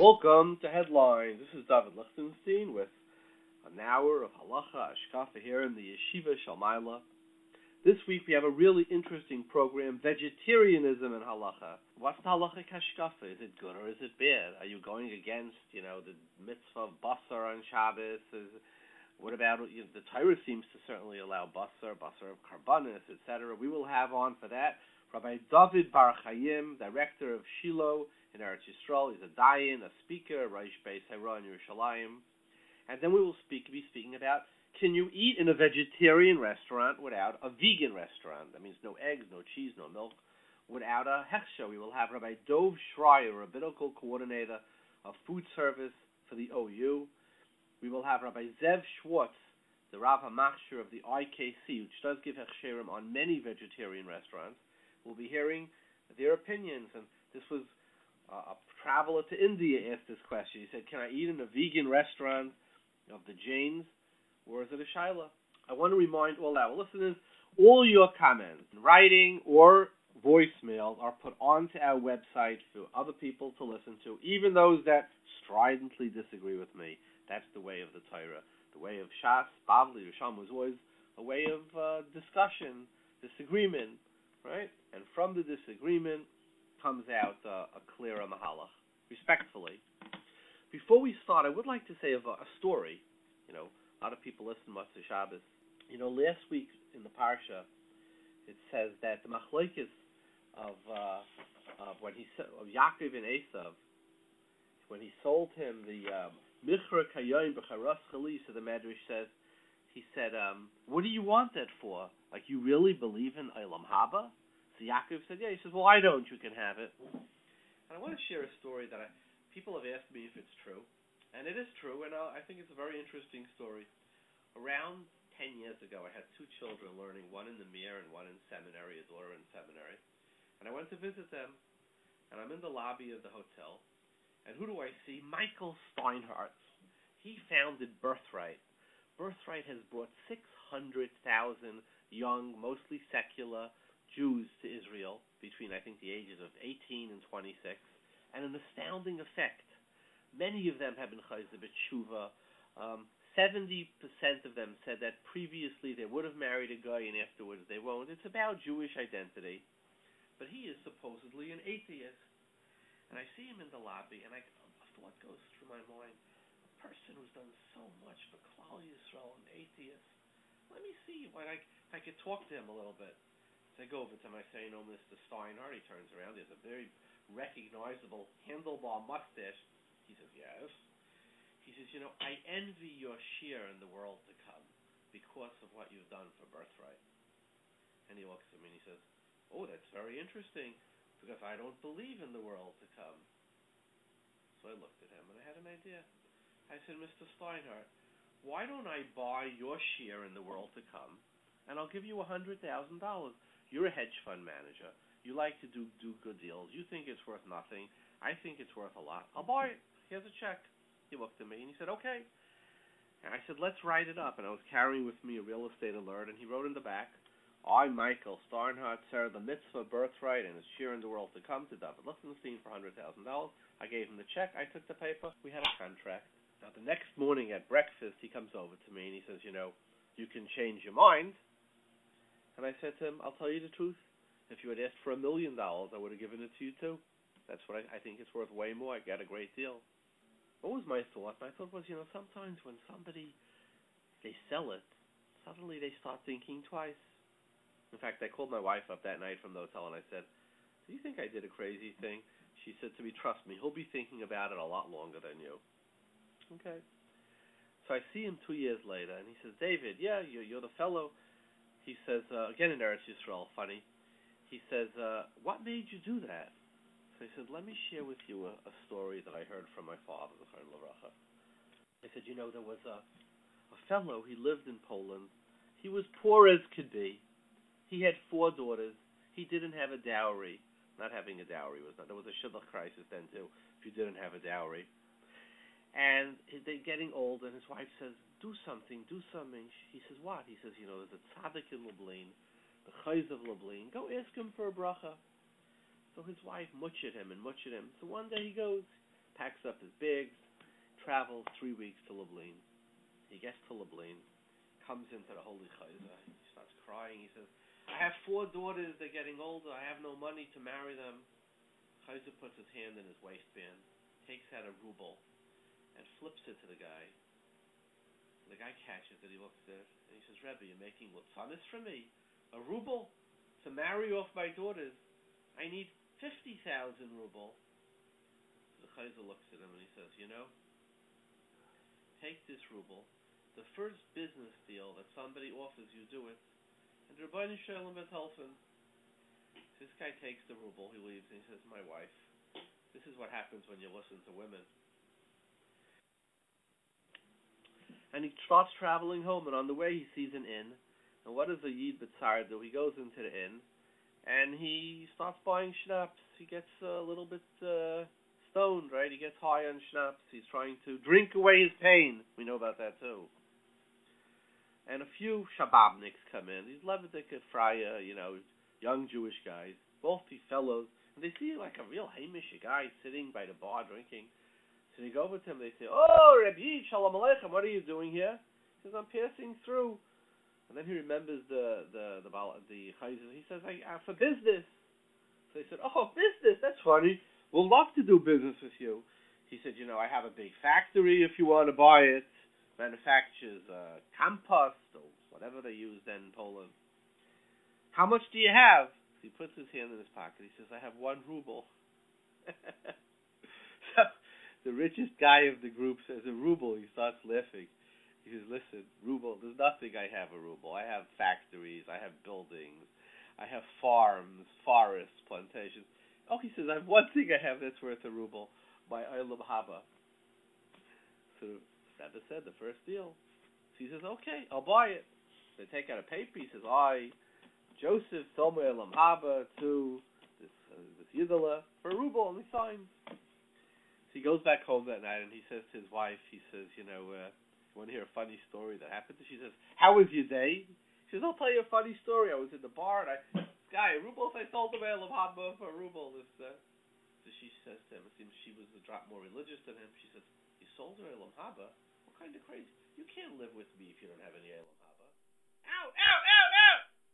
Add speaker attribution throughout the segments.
Speaker 1: Welcome to Headlines. This is David Lichtenstein with an hour of Halacha Ashkafa here in the Yeshiva Shalmaila. This week we have a really interesting program, Vegetarianism and Halacha. What's the Halacha Ashkafa? Is it good or is it bad? Are you going against, the mitzvah of basar on Shabbos? What about, the Torah seems to certainly allow basar of karbanis, etc. We will have on for that Rabbi David Bar Chaim, director of Shiloh in Eretz Yisrael. He's a dayan, a speaker, Reish Beis Hara in Yerushalayim. And then we will be speaking about, can you eat in a vegetarian restaurant without a vegan restaurant? That means no eggs, no cheese, no milk, without a hechsher. We will have Rabbi Dov Schreier, rabbinical coordinator of food service for the OU. We will have Rabbi Zev Schwartz, the Rav HaMachshir of the IKC, which does give hechsherim on many vegetarian restaurants. We'll be hearing their opinions. And this was a traveler to India asked this question. He said, can I eat in a vegan restaurant of the Jains, or is it a shaila? I want to remind all our listeners, all your comments, in writing or voicemail, are put onto our website for other people to listen to, even those that stridently disagree with me. That's the way of the Torah. The way of Shas, Bavli, Risham was always a way of discussion, disagreement, right? And from the disagreement comes out a clearer mahalach, respectfully. Before we start, I would like to say of a story. A lot of people listen much to Shabbos. Last week in the parsha, it says that the machlokes of Yaakov and Esav, when he sold him the Michra Kayim B'charas Chali, so the Medrash says, he said, what do you want that for? Like, you really believe in Olam Haba? So Yaakov said, yeah. He says, well, I don't. You can have it. And I want to share a story that people have asked me if it's true. And it is true, and I think it's a very interesting story. Around 10 years ago, I had two children learning, one in the Mir and one in seminary, a daughter in seminary. And I went to visit them, and I'm in the lobby of the hotel. And who do I see? Michael Steinhardt. He founded Birthright. Birthright has brought 600,000 young, mostly secular Jews to Israel between, I think, the ages of 18 and 26, and an astounding effect. Many of them have been chayzer b'tshuva. 70% of them said that previously they would have married a guy and afterwards they won't. It's about Jewish identity. But he is supposedly an atheist. And I see him in the lobby, and a thought goes through my mind. A person who's done so much for Klal Yisrael, an atheist. Let me see if I could talk to him a little bit. So I go over to him, I say, Mr. Steinhardt. He turns around. He has a very recognizable handlebar mustache. He says, yes. He says, I envy your share in the world to come because of what you've done for Birthright. And he looks at me and he says, oh, that's very interesting because I don't believe in the world to come. So I looked at him and I had an idea. I said, Mr. Steinhardt, why don't I buy your share in the world to come and I'll give you $100,000. You're a hedge fund manager. You like to do good deals. You think it's worth nothing. I think it's worth a lot. I'll buy it. Here's a check. He looked at me and he said, okay. And I said, let's write it up. And I was carrying with me a real estate alert, and he wrote in the back, I, Michael Steinhardt, sir, the mitzvah Birthright and his share in the world to come to David Lichtenstein for $100,000. I gave him the check. I took the paper. We had a contract. Now, the next morning at breakfast, he comes over to me and he says, you can change your mind. And I said to him, I'll tell you the truth. If you had asked for $1 million, I would have given it to you too. That's what I think it's worth way more. I got a great deal. What was my thought? My thought was, sometimes when they sell it, suddenly they start thinking twice. In fact, I called my wife up that night from the hotel and I said, do you think I did a crazy thing? She said to me, trust me, he'll be thinking about it a lot longer than you. Okay. So I see him 2 years later and he says, David, yeah, you're the fellow. He says, again in Eretz Yisrael, funny. He says, what made you do that? So I said, let me share with you a story that I heard from my father, the Chaim Laracha. I said, there was a fellow, he lived in Poland. He was poor as could be. He had 4 daughters. He didn't have a dowry. Not having a dowry there was a shidduch crisis then too, if you didn't have a dowry. And they're getting old, and his wife says, do something. He says, what? He says, there's a tzaddik in Lublin, the chayz of Lublin. Go ask him for a bracha. So his wife mutched him. So one day he goes, packs up his bags, travels 3 weeks to Lublin. He gets to Lublin, comes into the Holy Chayza. He starts crying. He says, I have 4 daughters. They're getting older. I have no money to marry them. Chayza puts his hand in his waistband, takes out a ruble, and flips it to the guy. The guy catches it. He looks at it, and he says, Rebbe, you're making lutzanis for me? A ruble to marry off my daughters? I need 50,000 ruble. The Chayza looks at him and he says, take this ruble. The first business deal that somebody offers you, do it. And Rabbeinu Shalom Bethelfen. This guy takes the ruble, he leaves, and he says, my wife, this is what happens when you listen to women. And he starts traveling home, and on the way he sees an inn. And what does a Yid B'tzar do? He goes into the inn, and he starts buying schnapps. He gets a little bit stoned, right? He gets high on schnapps. He's trying to drink away his pain. We know about that too. And a few Shababniks come in. These Levitic Freya, young Jewish guys, wealthy fellows. And they see like a real Hamish guy sitting by the bar drinking. So they go over to him. They say, "Oh, Rabbi, Shalom Aleichem, what are you doing here?" He says, "I'm passing through." And then he remembers the Chayzer. He says, "For business." So they said, "Oh, business? That's funny. We'll love to do business with you." He said, "I have a big factory if you want to buy it. Manufactures compost or whatever they use then in Poland. How much do you have?" So he puts his hand in his pocket. He says, "I have 1 ruble." So the richest guy of the group says, "A ruble." He starts laughing. He says, "Listen, ruble, there's nothing I have a ruble. I have factories, I have buildings, I have farms, forests, plantations." Oh, he says, "I have one thing I have that's worth a ruble, my Olam Haba." So Rebbe said, the first deal. So he says, "Okay, I'll buy it." They take out a paper. He says, "I, Joseph, sold my Olam Haba to this Yidala for a ruble," and he signs. So he goes back home that night and he says to his wife, he says, "You want to hear a funny story that happened?" She says, "How was your day?" She says, "I'll tell you a funny story. I was in the bar and this guy, a ruble, I sold him a Olam Haba for a ruble." So she says to him, it seems she was a drop more religious than him. She says, "You sold her Olam Haba? What kind of crazy? You can't live with me if you don't have any Olam Haba." Ow, ow, ow, ow!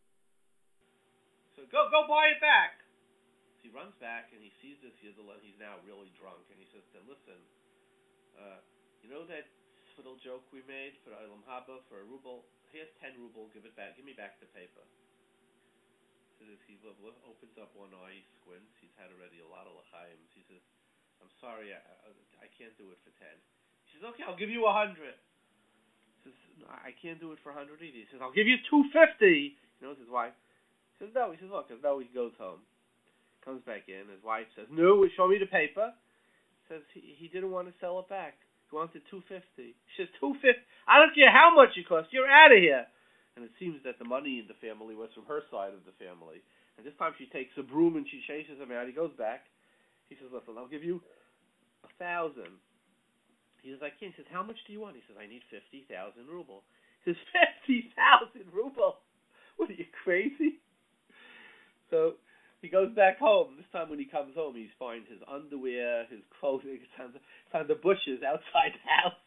Speaker 1: So go buy it back. So he runs back and he sees this Yidel and he's now really drunk and he says to him, "Listen, you know that little joke we made for Olam Haba for a ruble? Here's 10 ruble. Give it back. Give me back the paper." So he opens up one eye, he squints. He's had already a lot of l'chaims. He says, "I'm sorry, I can't do it for 10. He says, "Okay, I'll give you 100. He says, "No, I can't do it for 100 either." He says, "I'll give you 250. You know, his wife. He says, "No." He says, "Look," no, he goes home. Comes back in. His wife says, "No, show me the paper." Says he didn't want to sell it back. He wanted 250. She says, 250? I don't care how much it costs. You're out of here. And it seems that the money in the family was from her side of the family. And this time she takes a broom and she chases him out. He goes back. He says, "Listen, I'll give you 1,000. He says, "I can't." He says, "How much do you want?" He says, "I need 50,000 ruble. He says, 50,000 ruble? What are you, crazy?" So he goes back home. This time when he comes home, he finds his underwear, his clothing. It's on the bushes outside the house.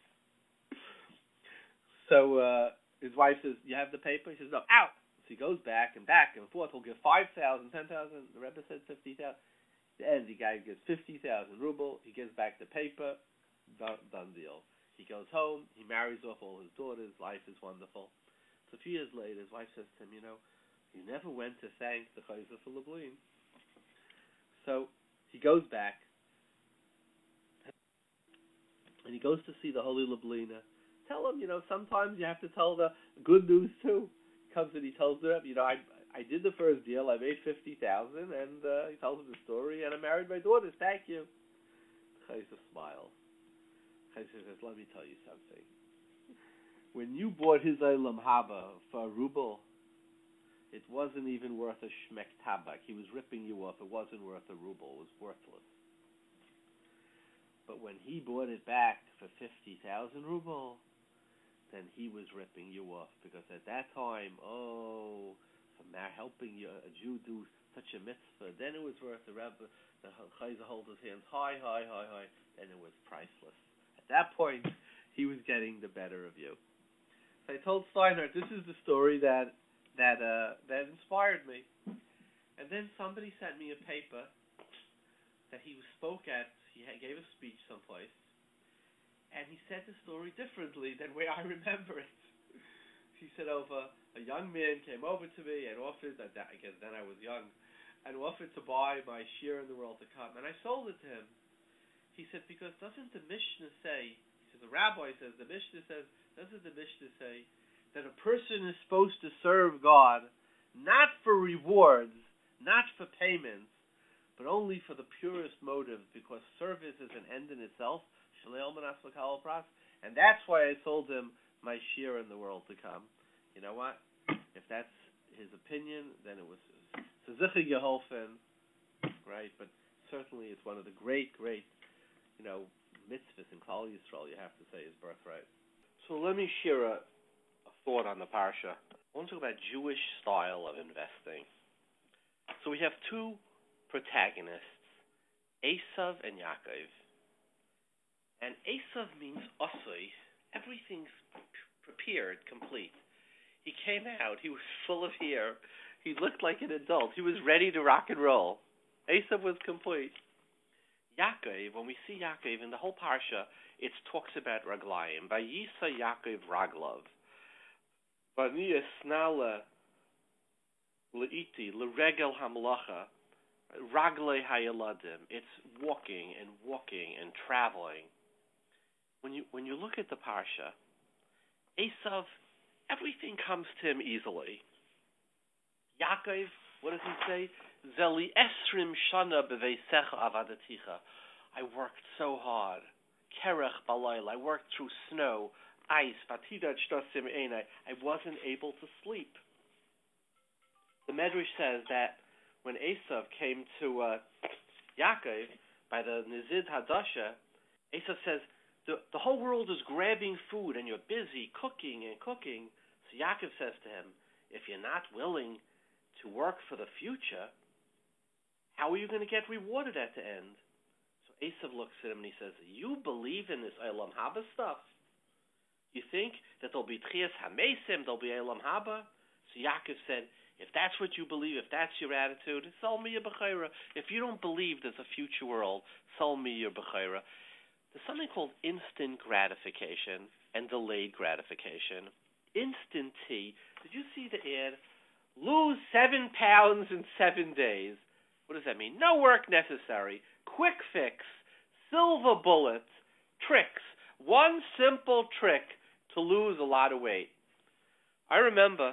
Speaker 1: So his wife says, "You have the paper?" He says, "No, out." So he goes back and forth. He'll give 5,000, 10,000. The Rebbe said 50,000. The end, the guy gives 50,000 ruble. He gives back the paper. Done deal. He goes home. He marries off all his daughters. Life is wonderful. So a few years later, his wife says to him, "You never went to thank the Chayzer for Lublin." So he goes back, and he goes to see the Holy Lublina. Tell him, sometimes you have to tell the good news too. He comes and he tells them, I did the first deal. I made 50,000, and he tells him the story, and I married my daughters. Thank you. Chayzer smiles. Chayzer says, "Let me tell you something. When you bought his Olam Haba for a ruble, it wasn't even worth a shmek tabak. He was ripping you off. It wasn't worth a ruble. It was worthless. But when he bought it back for 50,000 ruble, then he was ripping you off. Because at that time, for helping you, a Jew do such a mitzvah. Then it was worth the Rebbe, the Chayzer hold his hands high, high, high, high. Then it was priceless. At that point, he was getting the better of you. So I told Steinhardt, this is the story that inspired me. And then somebody sent me a paper that he spoke at. He gave a speech someplace, and he said the story differently than the way I remember it. He said, a young man came over to me and offered, I guess then I was young, and offered to buy my share in the world to come, and I sold it to him. He said, because doesn't the Mishnah say, he says, the rabbi says, the Mishnah says, doesn't the Mishnah say that a person is supposed to serve God not for rewards, not for payments, but only for the purest motive, because service is an end in itself, and that's why I sold him my share in the world to come. You know what? If that's his opinion, then it was Zichig Yeholfen, right? But certainly it's one of the great, mitzvahs in Klal Yisrael, you have to say, is birthright. So let me share a thought on the parsha. I want to talk about Jewish style of investing. So we have two protagonists, Esav and Yaakov. And Esav means osoi. Everything's prepared, complete. He came out. He was full of hair. He looked like an adult. He was ready to rock and roll. Esav was complete. Yaakov, when we see Yaakov in the whole parsha, it talks about raglayim. Vayisa Yaakov raglov. Vaniya snala leiti leregel hamlacha. Raglei hayaladim. It's walking and traveling. When you look at the parsha, Esav, everything comes to him easily. Yaakov, what does he say? Zeli esrim shana beveisecha avadaticha. I worked so hard. Kerech balayla. I worked through snow, ice. Vatidat shtasim einai. I wasn't able to sleep. The Medrash says that when Esav came to Yaakov by the Nizid Hadasha, Esav says, the whole world is grabbing food and you're busy cooking. So Yaakov says to him, if you're not willing to work for the future, how are you going to get rewarded at the end? So Esav looks at him and he says, you believe in this Eilam Haba stuff? You think that there'll be Tchias HaMesim, there'll be Eilam Haba? So Yaakov said, if that's what you believe, if that's your attitude, sell me your Bechira. If you don't believe there's a future world, sell me your Bechira. There's something called instant gratification and delayed gratification. Instant tea. Did you see the ad? Lose 7 pounds in 7 days. What does that mean? No work necessary. Quick fix. Silver bullet. Tricks. One simple trick to lose a lot of weight. I remember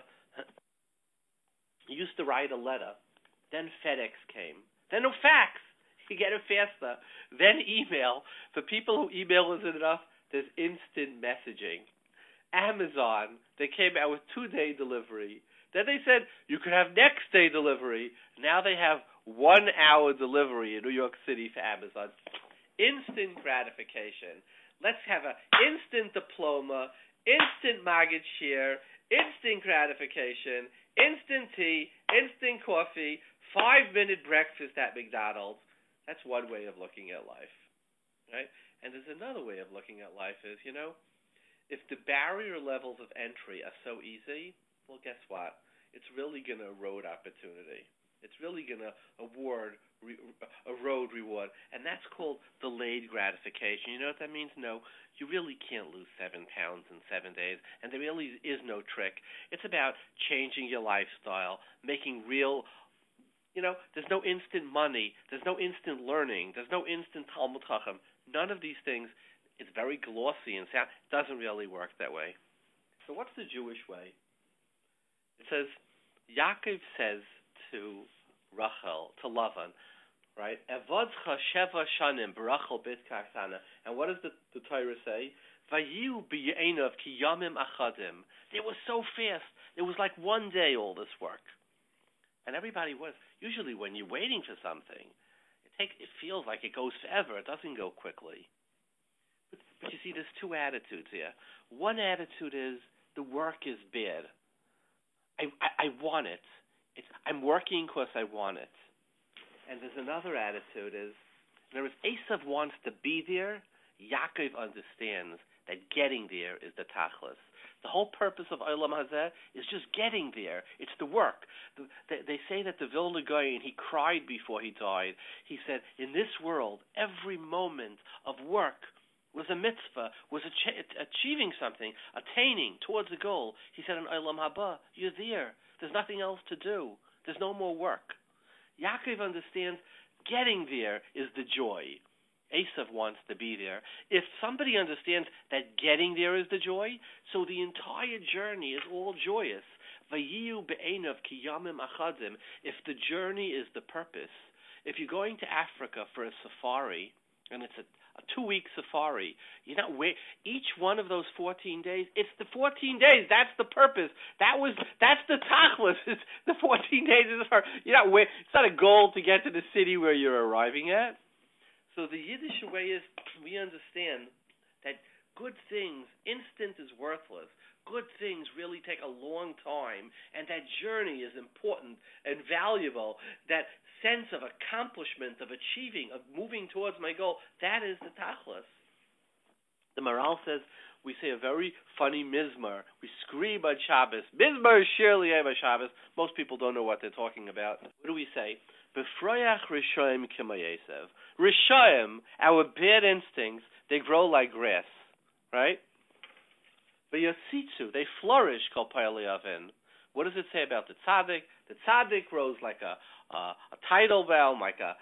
Speaker 1: I used to write a letter. Then FedEx came. Then a fax. You get it faster. Then email. For people who email isn't enough, there's instant messaging. Amazon, they came out with 2-day delivery. Then they said you could have next day delivery. Now they have 1 hour delivery in New York City for Amazon. Instant gratification. Let's have an instant diploma, instant Maggid share, instant gratification, instant tea, instant coffee, 5-minute breakfast at McDonald's. That's one way of looking at life, right? And there's another way of looking at life is, if the barrier levels of entry are so easy, well, guess what? It's really going to erode opportunity. It's really going to erode reward. And that's called delayed gratification. You know what that means? No, you really can't lose 7 pounds in 7 days. And there really is no trick. It's about changing your lifestyle, making real... there's no instant money. There's no instant learning. There's no instant Talmud Chacham. None of these things. It's very glossy and sound. It doesn't really work that way. So what's the Jewish way? It says, Yaakov says to Rachel, to Lavan, right? Evodcha sheva shanim b'Rachel bit karsana. And what does the Torah say? Vayu b'ye'enav ki yamim achadim. They were so fast. It was like 1 day all this work. And everybody was. Usually when you're waiting for something, it feels like it goes forever. It doesn't go quickly. But you see, there's two attitudes here. One attitude is the work is bad. I want it. I'm working because I want it. And there's another attitude is, in other words, Esav wants to be there. Yaakov understands that getting there is the tachlis. The whole purpose of Olam Hazeh is just getting there. It's the work. They say that the Vilna Gaon, he cried before he died. He said, in this world, every moment of work was a mitzvah, was achieving something, attaining towards a goal. He said, in Olam Haba, you're there. There's nothing else to do. There's no more work. Yaakov understands getting there is the joy. Esav wants to be there. If somebody understands that getting there is the joy, so the entire journey is all joyous. Vayiyu be'enav ki yamim achadim. If the journey is the purpose, if you're going to Africa for a safari, and it's a 2-week safari, you're not each one of those 14 days, it's the 14 days. That's the purpose. That's the tachlis. It's the 14 days is it's not a goal to get to the city where you're arriving at. So the Yiddish way is, we understand that good things, instant is worthless. Good things really take a long time, and that journey is important and valuable. That sense of accomplishment, of achieving, of moving towards my goal, that is the tachlis. The Maral says, we say a very funny mizmar. We scream on Shabbos. Mizmar shir liyem Shabbos. Most people don't know what they're talking about. What do we say? Befroyach Rishayim Kimayesev. Rishayim, our bad instincts, they grow like grass, right? But Yositzu, they flourish, Kol Payaliyavin. What does it say about the tzaddik? The tzaddik grows like a tidal realm, like a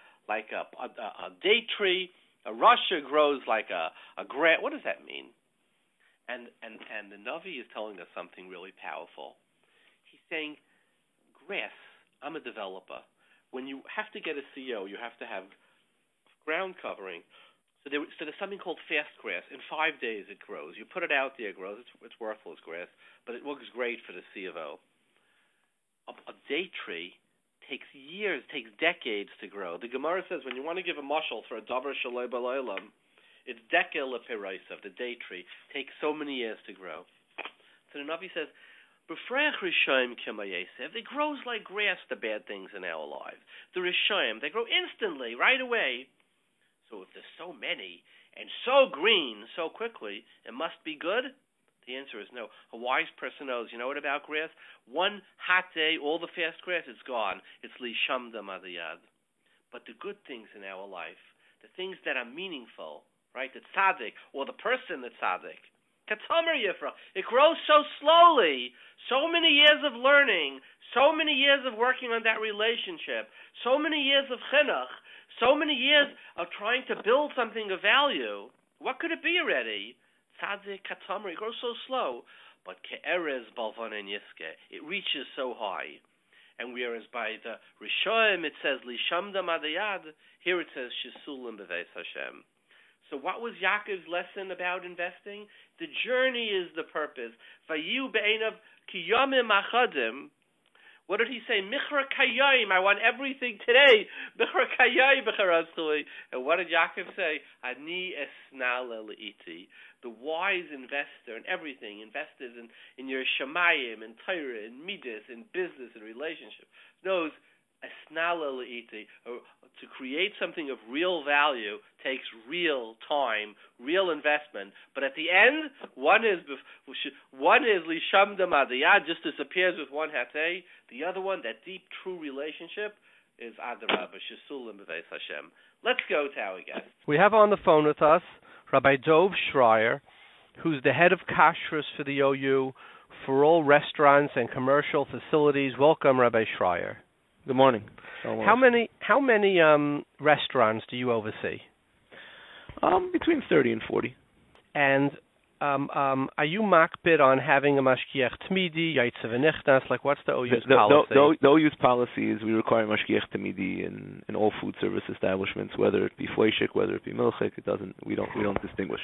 Speaker 1: date tree. A rasha grows like a grass. What does that mean? And the Navi is telling us something really powerful. He's saying, grass, I'm a developer. When you have to get a CO, you have to have ground covering. So there's something called fast grass. In 5 days it grows. You put it out there, it grows. It's worthless grass, but it looks great for the C of O. A date tree takes years, takes decades to grow. The Gemara says when you want to give a mashal for a davar shaloi b'laylam, it's dekel lepiraisav, the date tree, takes so many years to grow. So the Navi says, B'freich Rishayim Kimayesev, they grows like grass, the bad things in our lives. The Rishayim, they grow instantly, right away. So if there's so many and so green so quickly, it must be good? The answer is no. A wise person knows, you know what about grass? One hot day, all the fast grass, it's gone. It's lishamda madiyad. But the good things in our life, the things that are meaningful, right? The tzaddik, or the person that's tzaddik, Katamer Yifra. It grows so slowly. So many years of learning, so many years of working on that relationship, so many years of chinuch, so many years of trying to build something of value. What could it be already? Tzaddik Katamer. It grows so slow. But Ke'erez Balvan and Yiske. It reaches so high. And whereas by the Rishoim it says Lishamda Madayad, here it says Shisulim B'Veis Hashem. So what was Yaakov's lesson about investing? The journey is the purpose. Vayu be'enav ki yamim achadim. What did he say? Michra kayayim. I want everything today. Michra kayayim b'charazchui. And what did Yaakov say? Ani esna le'iti. The wise investor in everything, investors in your shamayim, in Torah, in midas, in business, in relationship, knows esnala le'iti. To create something of real value takes real time, real investment. But at the end, one is lishamda madiyad, just disappears with one hatei. The other one, that deep, true relationship, is adarabah shesulim b'veis Hashem. Let's go to our guest.
Speaker 2: We have on the phone with us Rabbi Dov Schreier, who's the head of kashrus for the OU for all restaurants and commercial facilities. Welcome, Rabbi Schreier.
Speaker 3: Good morning.
Speaker 2: How many restaurants do you oversee?
Speaker 3: Between 30 and 40.
Speaker 2: And are you makbid on having a mashgiach tmidi, yaitzev v'nichnas? Like, what's the OU's policy?
Speaker 3: The OU's policy is we require mashgiach tmidi in all food service establishments, whether it be fleishik, whether it be milchik. We don't distinguish.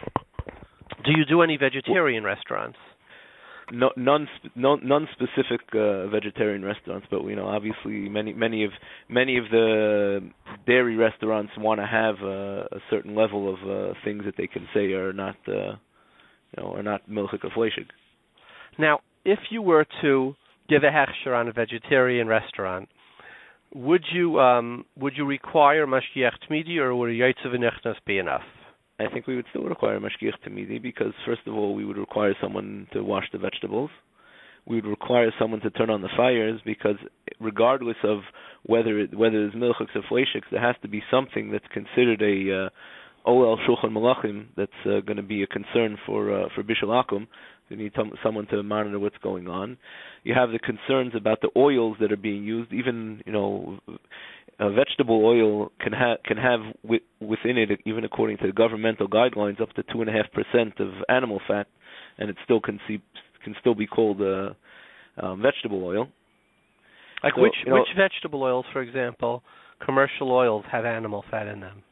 Speaker 2: Do you do any vegetarian restaurants?
Speaker 3: No, non-specific vegetarian restaurants, but obviously many of the dairy restaurants want to have a certain level of things that they can say are not are not milchik or fleishik.
Speaker 2: Now, if you were to give a hechsher on a vegetarian restaurant, would you require mashgiach tmidi, or would a yaitzav v'nichnas be enough?
Speaker 3: I think we would still require mashgiach tamidi because, first of all, we would require someone to wash the vegetables. We would require someone to turn on the fires because, regardless of whether there's milchiks or fleishiks, there has to be something that's considered a olel shulchan malachim that's going to be a concern for bishul akum. You need someone to monitor what's going on. You have the concerns about the oils that are being used. Even vegetable oil can have within it, even according to the governmental guidelines, up to 2.5% of animal fat, and it still can still be called vegetable oil.
Speaker 2: Like so, which vegetable oils, for example, commercial oils have animal fat in them?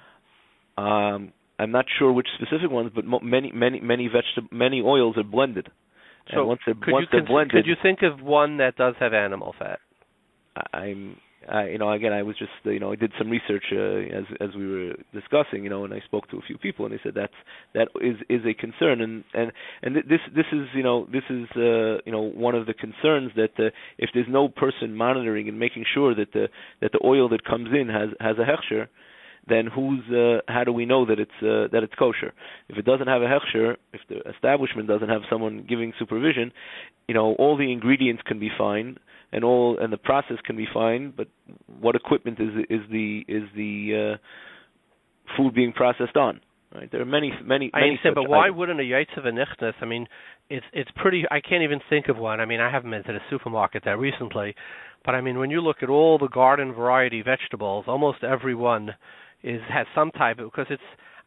Speaker 3: I'm not sure which specific ones, but many oils are blended.
Speaker 2: So
Speaker 3: and once they're blended,
Speaker 2: could you think of one that does have animal fat?
Speaker 3: Again, I was just, I did some research as we were discussing, and I spoke to a few people, and they said that is a concern, and this is one of the concerns that if there's no person monitoring and making sure that the oil that comes in has a hechsher, then how do we know that it's kosher? If it doesn't have a hechsher, if the establishment doesn't have someone giving supervision, all the ingredients can be fine and the process can be fine, but what equipment is the food being processed on? Right? There are many.
Speaker 2: I understand, but why wouldn't a yaitzav v'nichnas? I mean, it's pretty. I can't even think of one. I mean, I haven't been to the supermarket there recently, but I mean, when you look at all the garden variety vegetables, almost every one has some type of, because it's.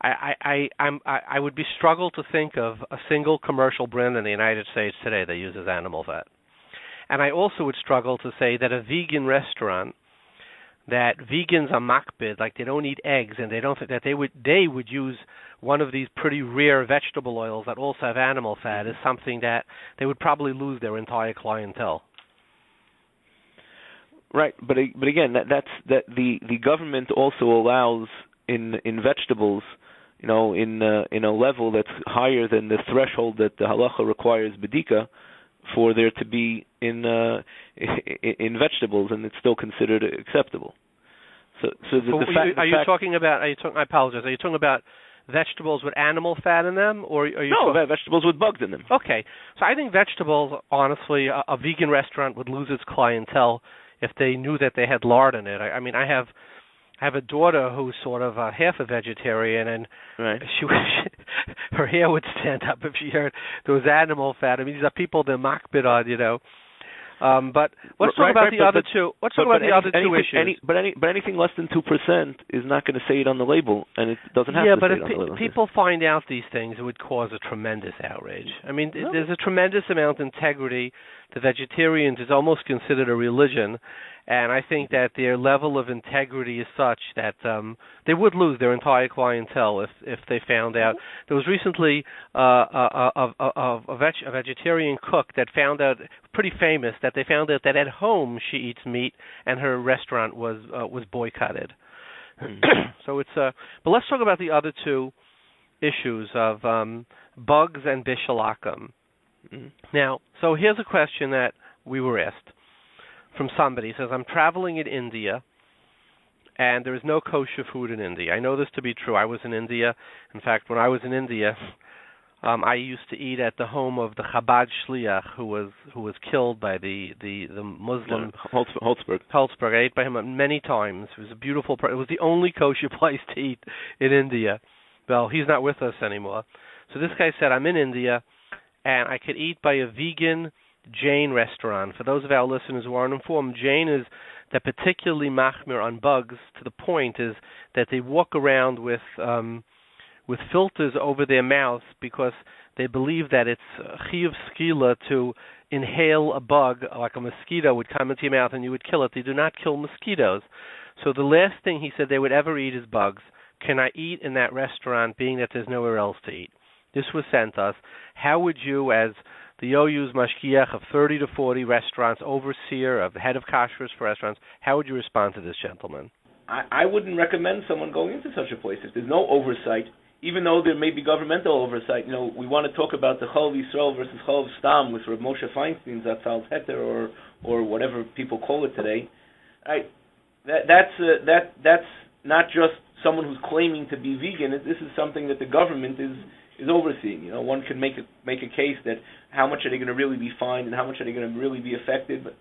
Speaker 2: I would be struggle to think of a single commercial brand in the United States today that uses animal fat, and I also would struggle to say that a vegan restaurant, that vegans are makbid, like they don't eat eggs, and they don't that they would use one of these pretty rare vegetable oils that also have animal fat is something that they would probably lose their entire clientele.
Speaker 3: Right, but again, that's the government also allows in vegetables, in a level that's higher than the threshold that the halacha requires bedika for there to be in vegetables, and it's still considered acceptable. So
Speaker 2: are you talking about? I apologize. Are you talking about vegetables with animal fat in them, or are you?
Speaker 3: No, vegetables with bugs in them.
Speaker 2: Okay, so I think vegetables. Honestly, a vegan restaurant would lose its clientele if they knew that they had lard in it. I mean, I have a daughter who's sort of half a vegetarian, and
Speaker 3: right.
Speaker 2: her hair would stand up if she heard there was animal fat. I mean, these are people they're makbid on, But let's talk about the other two. Let's talk about the other two issues.
Speaker 3: But anything less than 2% is not going to say it on the label, and it doesn't have to say it on the label. Yeah, but
Speaker 2: if people find out these things, it would cause a tremendous outrage. I mean, there's a tremendous amount of integrity. The vegetarians is almost considered a religion, and I think that their level of integrity is such that they would lose their entire clientele if they found out. There was recently a vegetarian cook that found out, pretty famous, that they found out that at home she eats meat and her restaurant was boycotted. So it's but let's talk about the other two issues of bugs and bishul akum. Now, so here's a question that we were asked from somebody. He says, I'm traveling in India, and there is no kosher food in India. I know this to be true. I was in India. In fact, when I was in India, I used to eat at the home of the Chabad Shliach, who was killed by the Muslim
Speaker 3: Holzberg.
Speaker 2: I ate by him many times. It was a beautiful. It was the only kosher place to eat in India. Well, he's not with us anymore. So this guy said, I'm in India, and I could eat by a vegan Jain restaurant. For those of our listeners who aren't informed, Jain is that particularly machmir on bugs, to the point is that they walk around with filters over their mouths because they believe that it's chiyuv skila to inhale a bug, like a mosquito would come into your mouth and you would kill it. They do not kill mosquitoes. So the last thing he said they would ever eat is bugs. Can I eat in that restaurant, being that there's nowhere else to eat? This was sent us. How would you, as the OU's mashgiach of 30 to 40 restaurants, overseer of the head of kashrus for restaurants, how would you respond to this gentleman?
Speaker 3: I wouldn't recommend someone going into such a place. If there's no oversight, even though there may be governmental oversight, we want to talk about the Chol Yisrael versus Chol Stam with Rav Moshe Feinstein, Zatzal's Heter, or whatever people call it today. Right? That's not just someone who's claiming to be vegan. This is something that the government is overseeing. One can make a case that how much are they going to really be fined and how much are they going to really be affected. But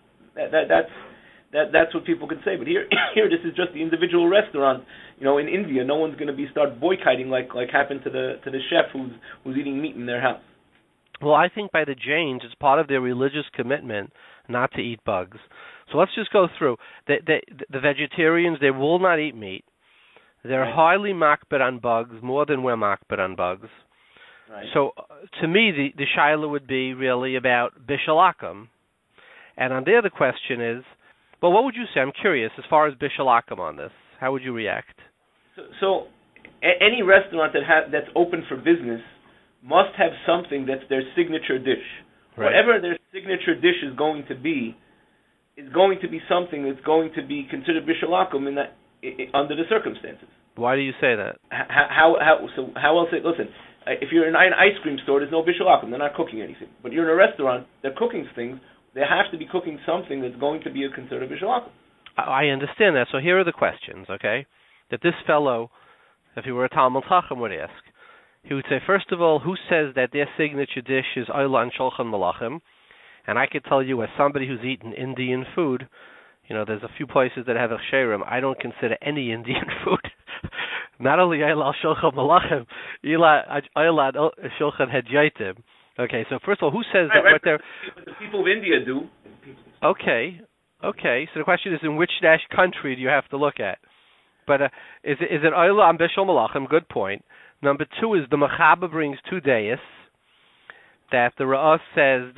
Speaker 3: that's what people can say. But here this is just the individual restaurant. In India, no one's going to start boycotting like happened to the chef who's eating meat in their house.
Speaker 2: Well, I think by the Jains, it's part of their religious commitment not to eat bugs. So let's just go through. The vegetarians, they will not eat meat. They're
Speaker 3: Right.
Speaker 2: highly makbid on bugs, more than we're makbid on bugs.
Speaker 3: Right.
Speaker 2: So to me, the shaila would be really about bishalakum. And on there, the question is, well, what would you say? I'm curious, as far as bishalakum on this. How would you react?
Speaker 3: So any restaurant that's open for business must have something that's their signature dish.
Speaker 2: Right.
Speaker 3: Whatever their signature dish is going to be something that's going to be considered bishalakum under the circumstances.
Speaker 2: Why do you say that?
Speaker 3: How else? Listen, if you're in an ice cream store, there's no bishalakum. They're not cooking anything. But you're in a restaurant, they're cooking things. They have to be cooking something that's going to be considered bishalakum.
Speaker 2: I understand that. So here are the questions, okay, that this fellow, if he were a Talmud Chacham, would ask. He would say, first of all, who says that their signature dish is Oila and Shulchan Malachim? And I could tell you, as somebody who's eaten Indian food, there's a few places that have a sherim. I don't consider any Indian food. Not only Oila Shulchan Malachim, Oila Shulchan Hedjaitim. Okay, so first of all, who says that what they're...
Speaker 3: But the people of India do.
Speaker 2: Okay, so the question is, in which country do you have to look at? But is it Oila and Bishul Malachim? Good point. Number two is the Mechaber brings two deis that the Ra'ah says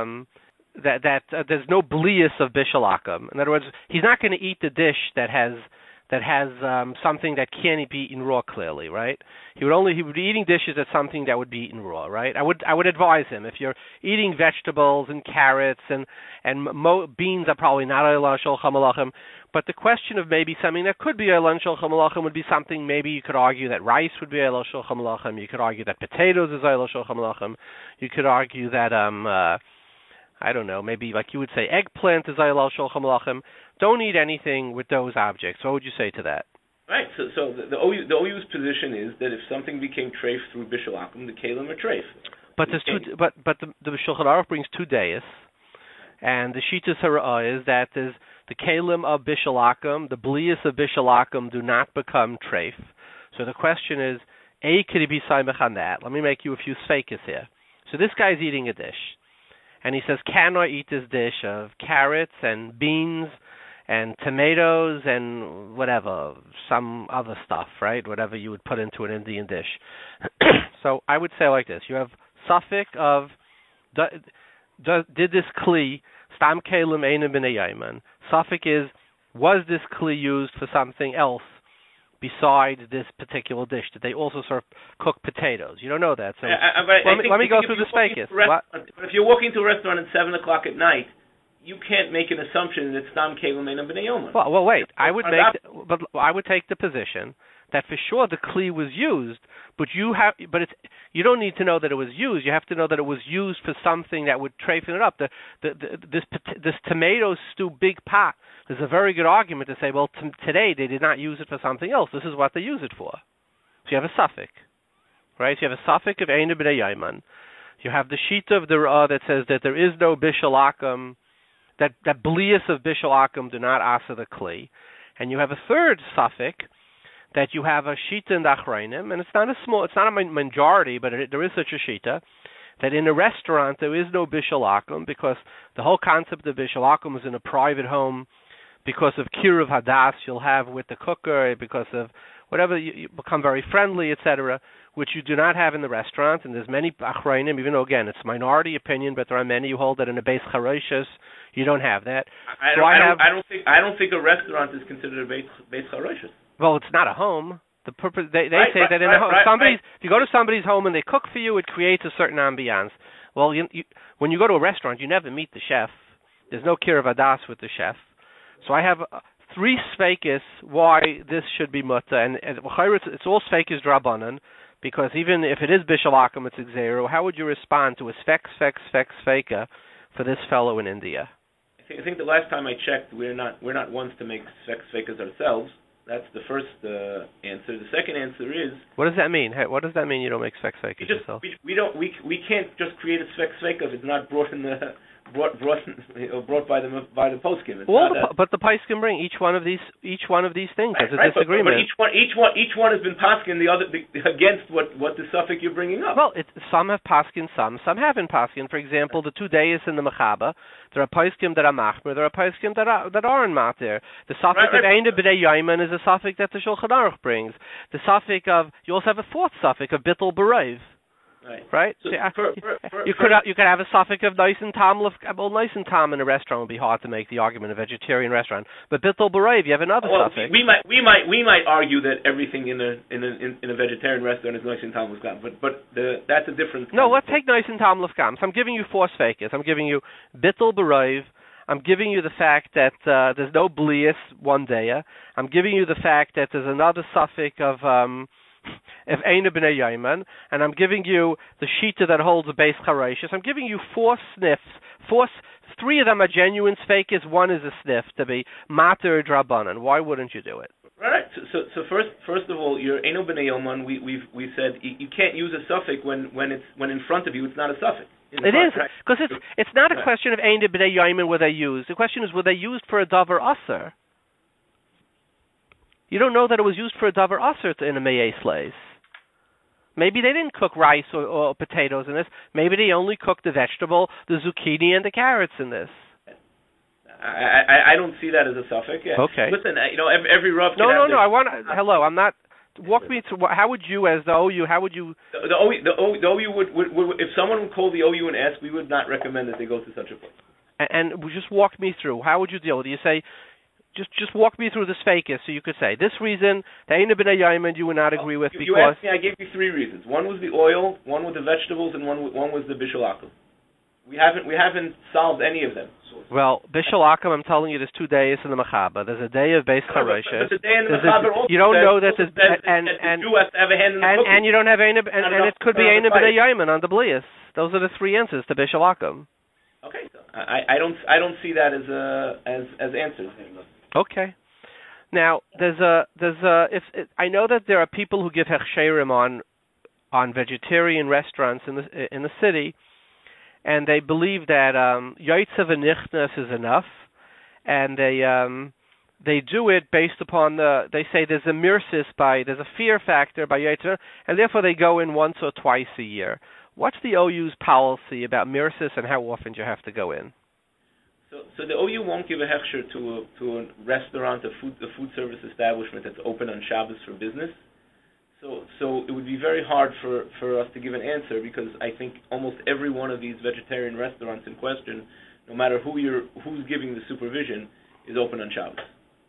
Speaker 2: that there's no blius of bishalakum. In other words, he's not going to eat the dish that has something that can't be eaten raw. Clearly, right? He would be eating dishes that's something that would be eaten raw, right? I would advise him, if you're eating vegetables and carrots and beans are probably not Oila Shulchan Malachim. But the question of maybe something that could be Oila Shulchan Malachim would be something, maybe you could argue that rice would be Oila Shulchan Malachim. You could argue that potatoes is Oila Shulchan Malachim. You could argue that I don't know, maybe like you would say eggplant is Oila Shulchan Malachim. Don't eat anything with those objects. What would you say to that?
Speaker 3: Right. So the OU's position is that if something became treif through bishalakum, the kalim are treif.
Speaker 2: But there's the Shulchan Aruch brings two deis, and the Shitas Hara'ah is that there's the kalim of bishalakum, the blius of bishalakum do not become treif. So the question is, could he be saimach on that? Let me make you a few sfeikis here. So this guy's eating a dish, and he says, can I eat this dish of carrots and beans and tomatoes and whatever, some other stuff, right? Whatever you would put into an Indian dish. So I would say like this. You have suffix of, did this kli, stam kelim eina b'nei yaiman. Suffix is, was this kli used for something else besides this particular dish? Did they also sort of cook potatoes? You don't know that. So let me go through the sfeikis.
Speaker 3: But if you're walking to a restaurant at 7 o'clock at night, you can't make an assumption that stam kelim eina b'nei yoma.
Speaker 2: Well, wait. I would take the position that for sure the kli was used, but you don't need to know that it was used. You have to know that it was used for something that would trafen it up. This tomato stew big pot. There's a very good argument to say, well, today they did not use it for something else. This is what they use it for. So you have a suffix, right? So you have a suffix of eina b'nei yaiman. You have the shita of the Ra'ah that says that there is no bishalakum, that blius of bishalakum do not asa the kli, and you have a third suffix that you have a shita in the Achrayim, and it's not a majority, but there is such a shita, that in a restaurant there is no bishalakum, because the whole concept of bishalakum is in a private home, because of kiruv hadas you'll have with the cooker, because of whatever, you become very friendly, etc., which you do not have in the restaurant. And there's many Achrayim, even though again it's minority opinion, but there are many who hold that in a beis charoshes you don't have that.
Speaker 3: I don't think a restaurant is considered a beis charoshes.
Speaker 2: Well, it's not a home. The purpose they say that in a home, if you go to somebody's home and they cook for you, it creates a certain ambiance. Well, when you go to a restaurant, you never meet the chef. There's no kiruv hadas with the chef. So I have three sfeikis why this should be mutter, and it's all sfeikis drabanan. Because even if it is Bishul Akum, it's Xeru, how would you respond to a Sfeka for this fellow in India?
Speaker 3: I think the last time I checked, we're not ones to make Sfekas ourselves. That's the first answer. The second answer is...
Speaker 2: What does that mean? What does that mean you don't make Sfekas yourself?
Speaker 3: We can't just create a Sfeka if it's not brought in the... Brought by the poskim.
Speaker 2: But the poskim bring each one of these things. There's a disagreement.
Speaker 3: But each one has been poskin the other against what the suffix you're bringing up.
Speaker 2: Well, some have poskin, some haven't poskin. For example, the 2 days in the Mechaba, there are poskim that are machmer, there are poskim that aren't matir. The suffix of Ein B'nei Yaiman is a suffix that the Shulchan Aruch brings. The suffix of, you also have a fourth suffix of Bittul B'Rov. Right.
Speaker 3: So
Speaker 2: you could have a suffix of nice and tam. Well, nice and tam in a restaurant would be hard to make the argument, a vegetarian restaurant. But Bittul B'Rov, you have another suffix.
Speaker 3: We might argue that everything in a vegetarian restaurant is nice and tam l'fgam, but that's a different.
Speaker 2: No, let's take nice and tam l'fgam. So I'm giving you 4 sfekas. I'm giving you Bittul B'Rov. I'm giving you the fact that there's no blias one day. I'm giving you the fact that there's another suffix of if Eina B'nei Yaiman, and I'm giving you the shita that holds a base charoshes. I'm giving you 4 sniffs. 3 of them are genuine sfekas. 1 is a sniff to be mater drabanan. Why wouldn't you do it?
Speaker 3: Right. So first of all, your Eino B'nei Yaiman. We said you can't use a suffix when in front of you. It's not a suffix.
Speaker 2: It is, because it's not a question of Eina B'nei Yaiman were they used. The question is, were they used for a davar aser? You don't know that it was used for a davar aser in a meyei slays. Maybe they didn't cook rice or potatoes in this. Maybe they only cooked the vegetable, the zucchini, and the carrots in this.
Speaker 3: I don't see that as a suffix. Yeah.
Speaker 2: Okay.
Speaker 3: Listen, every Rav.
Speaker 2: No. Hello, I'm not. Walk me through. How would you, as the OU, how would you?
Speaker 3: The OU would if someone would call the OU and ask, we would not recommend that they go to such a place.
Speaker 2: And just walk me through. How would you deal with it? You say, just walk me through the sfekas, so you could say this reason the Eina B'nei Yaiman you would not agree with because
Speaker 3: you asked me. I gave you 3 reasons. One was the oil, one was the vegetables, and one was the bishul akum. We haven't solved any of them.
Speaker 2: Well, bishul akum, I'm telling you, there's 2 days in the mechaba. There's a day of base charoshes.
Speaker 3: But the day in the mechaba also
Speaker 2: you don't know that there's
Speaker 3: and you have to have a hand in the cooking.
Speaker 2: And you don't have Eina, and it could be Eina B'nei Yaiman on the blias. Those are the 3 answers to bishul akum.
Speaker 3: Okay, so I don't see that as answers.
Speaker 2: Okay. Now I know that there are people who give hechsherim on vegetarian restaurants in the city, and they believe that yaitza v'nichnas is enough, and they do it based upon they say there's a mirsis there's a fear factor by yaitza, and therefore they go in once or twice a year. What's the OU's policy about mirsis and how often do you have to go in?
Speaker 3: So the OU won't give a hechsher to a restaurant, a food service establishment that's open on Shabbos for business. So it would be very hard for us to give an answer because I think almost every one of these vegetarian restaurants in question, no matter who's giving the supervision, is open on Shabbos.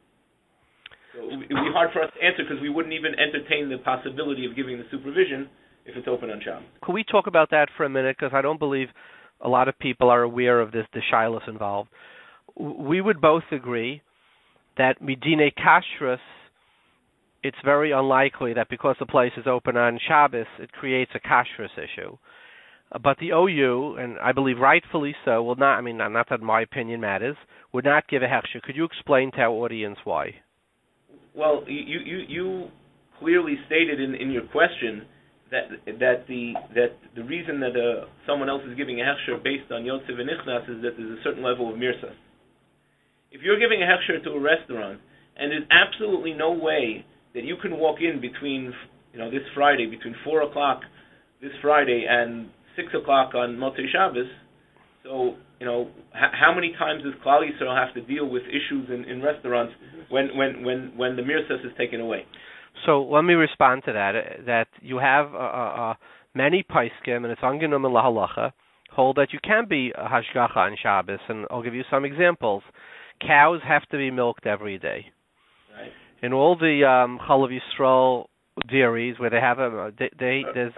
Speaker 3: So it would be hard for us to answer because we wouldn't even entertain the possibility of giving the supervision if it's open on Shabbos.
Speaker 2: Could we talk about that for a minute? Because I don't believe a lot of people are aware of the shilas involved. We would both agree that midine kashrus, it's very unlikely that because the place is open on Shabbos, it creates a kashrus issue. But the OU, and I believe rightfully so, will not, not that my opinion matters, would not give a hechsher. Could you explain to our audience why?
Speaker 3: Well, you clearly stated in your question that the reason that someone else is giving a hechsher based on Yotze v'Nichnas is that there's a certain level of mirsas. If you're giving a hechsher to a restaurant, and there's absolutely no way that you can walk in between this Friday, between 4 o'clock this Friday and 6 o'clock on Motzei Shabbos, so how many times does Klal Yisrael have to deal with issues in restaurants when the mirsas is taken away?
Speaker 2: So let me respond to that. That you have many paiskim, and it's angenom in lahalacha, hold that you can be a hashgacha on Shabbos, and I'll give you some examples. Cows have to be milked every day.
Speaker 3: Right.
Speaker 2: In all the Chalav Yisrael dairies where they have there's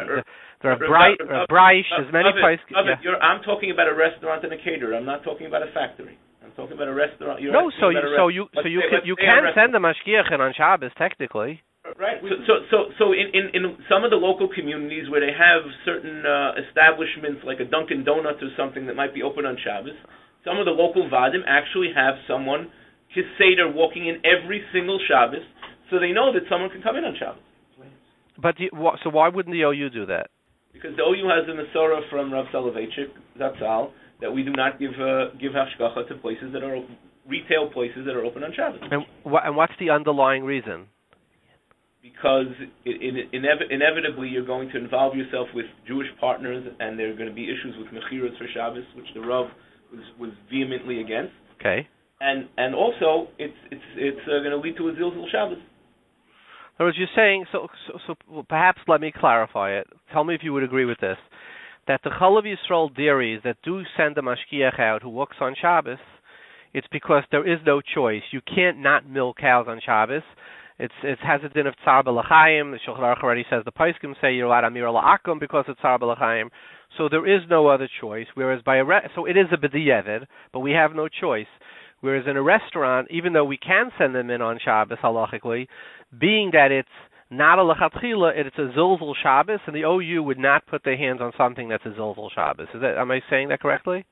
Speaker 2: braish, there's many paiskim.
Speaker 3: I'm talking about a restaurant and a caterer. I'm not talking about a factory. I'm talking about a restaurant.
Speaker 2: You can send the mashgiach on Shabbos technically.
Speaker 3: Right. So in some of the local communities where they have certain establishments like a Dunkin' Donuts or something that might be open on Shabbos, some of the local vadim actually have someone, his seder, walking in every single Shabbos, so they know that someone can come in on Shabbos.
Speaker 2: But so why wouldn't the OU do that?
Speaker 3: Because the OU has a Masorah from Rav Soloveitchik, Zatzal, that we do not give hashgacha to places that are retail places that are open on Shabbos.
Speaker 2: And what's the underlying reason?
Speaker 3: Because inevitably you're going to involve yourself with Jewish partners, and there are going to be issues with mechiras for Shabbos, which the Rav was vehemently against.
Speaker 2: Okay.
Speaker 3: And also it's going to lead to a zilzul Shabbos.
Speaker 2: So as you're saying, so perhaps let me clarify it. Tell me if you would agree with this. That the Chalav Yisrael dairies that do send a mashgiach out who works on Shabbos, it's because there is no choice. You can't not milk cows on Shabbos. It has a din of Tzar B'Lachayim. The Shulchan Aruch already says the Poskim say you're allowed Amir La'akum because it's Tzar B'Lachayim. So there is no other choice. Whereas so it is a b'di'evid, but we have no choice. Whereas in a restaurant, even though we can send them in on Shabbos halachically, being that it's not a lechatchila, it's a zilzul Shabbos, and the OU would not put their hands on something that's a zilzul Shabbos. Am I saying that correctly?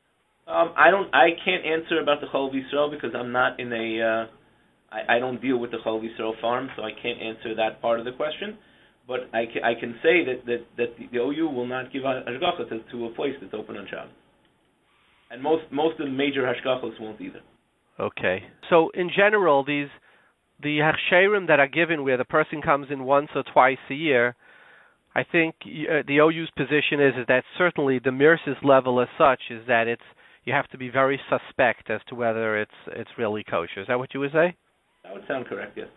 Speaker 3: I can't answer about the Chalav Yisrael because I'm not in a. I don't deal with the Chalav Yisrael farm, so I can't answer that part of the question. But I can say that the OU will not give hashgacha to a place that's open on Shabbos, and most of the major hashgachos won't either.
Speaker 2: Okay. So in general, the hachsherim that are given where the person comes in once or twice a year, I think the OU's position is that certainly the Mirsa's level as such is that you have to be very suspect as to whether it's really kosher. Is that what you would say?
Speaker 3: That would sound correct, yes.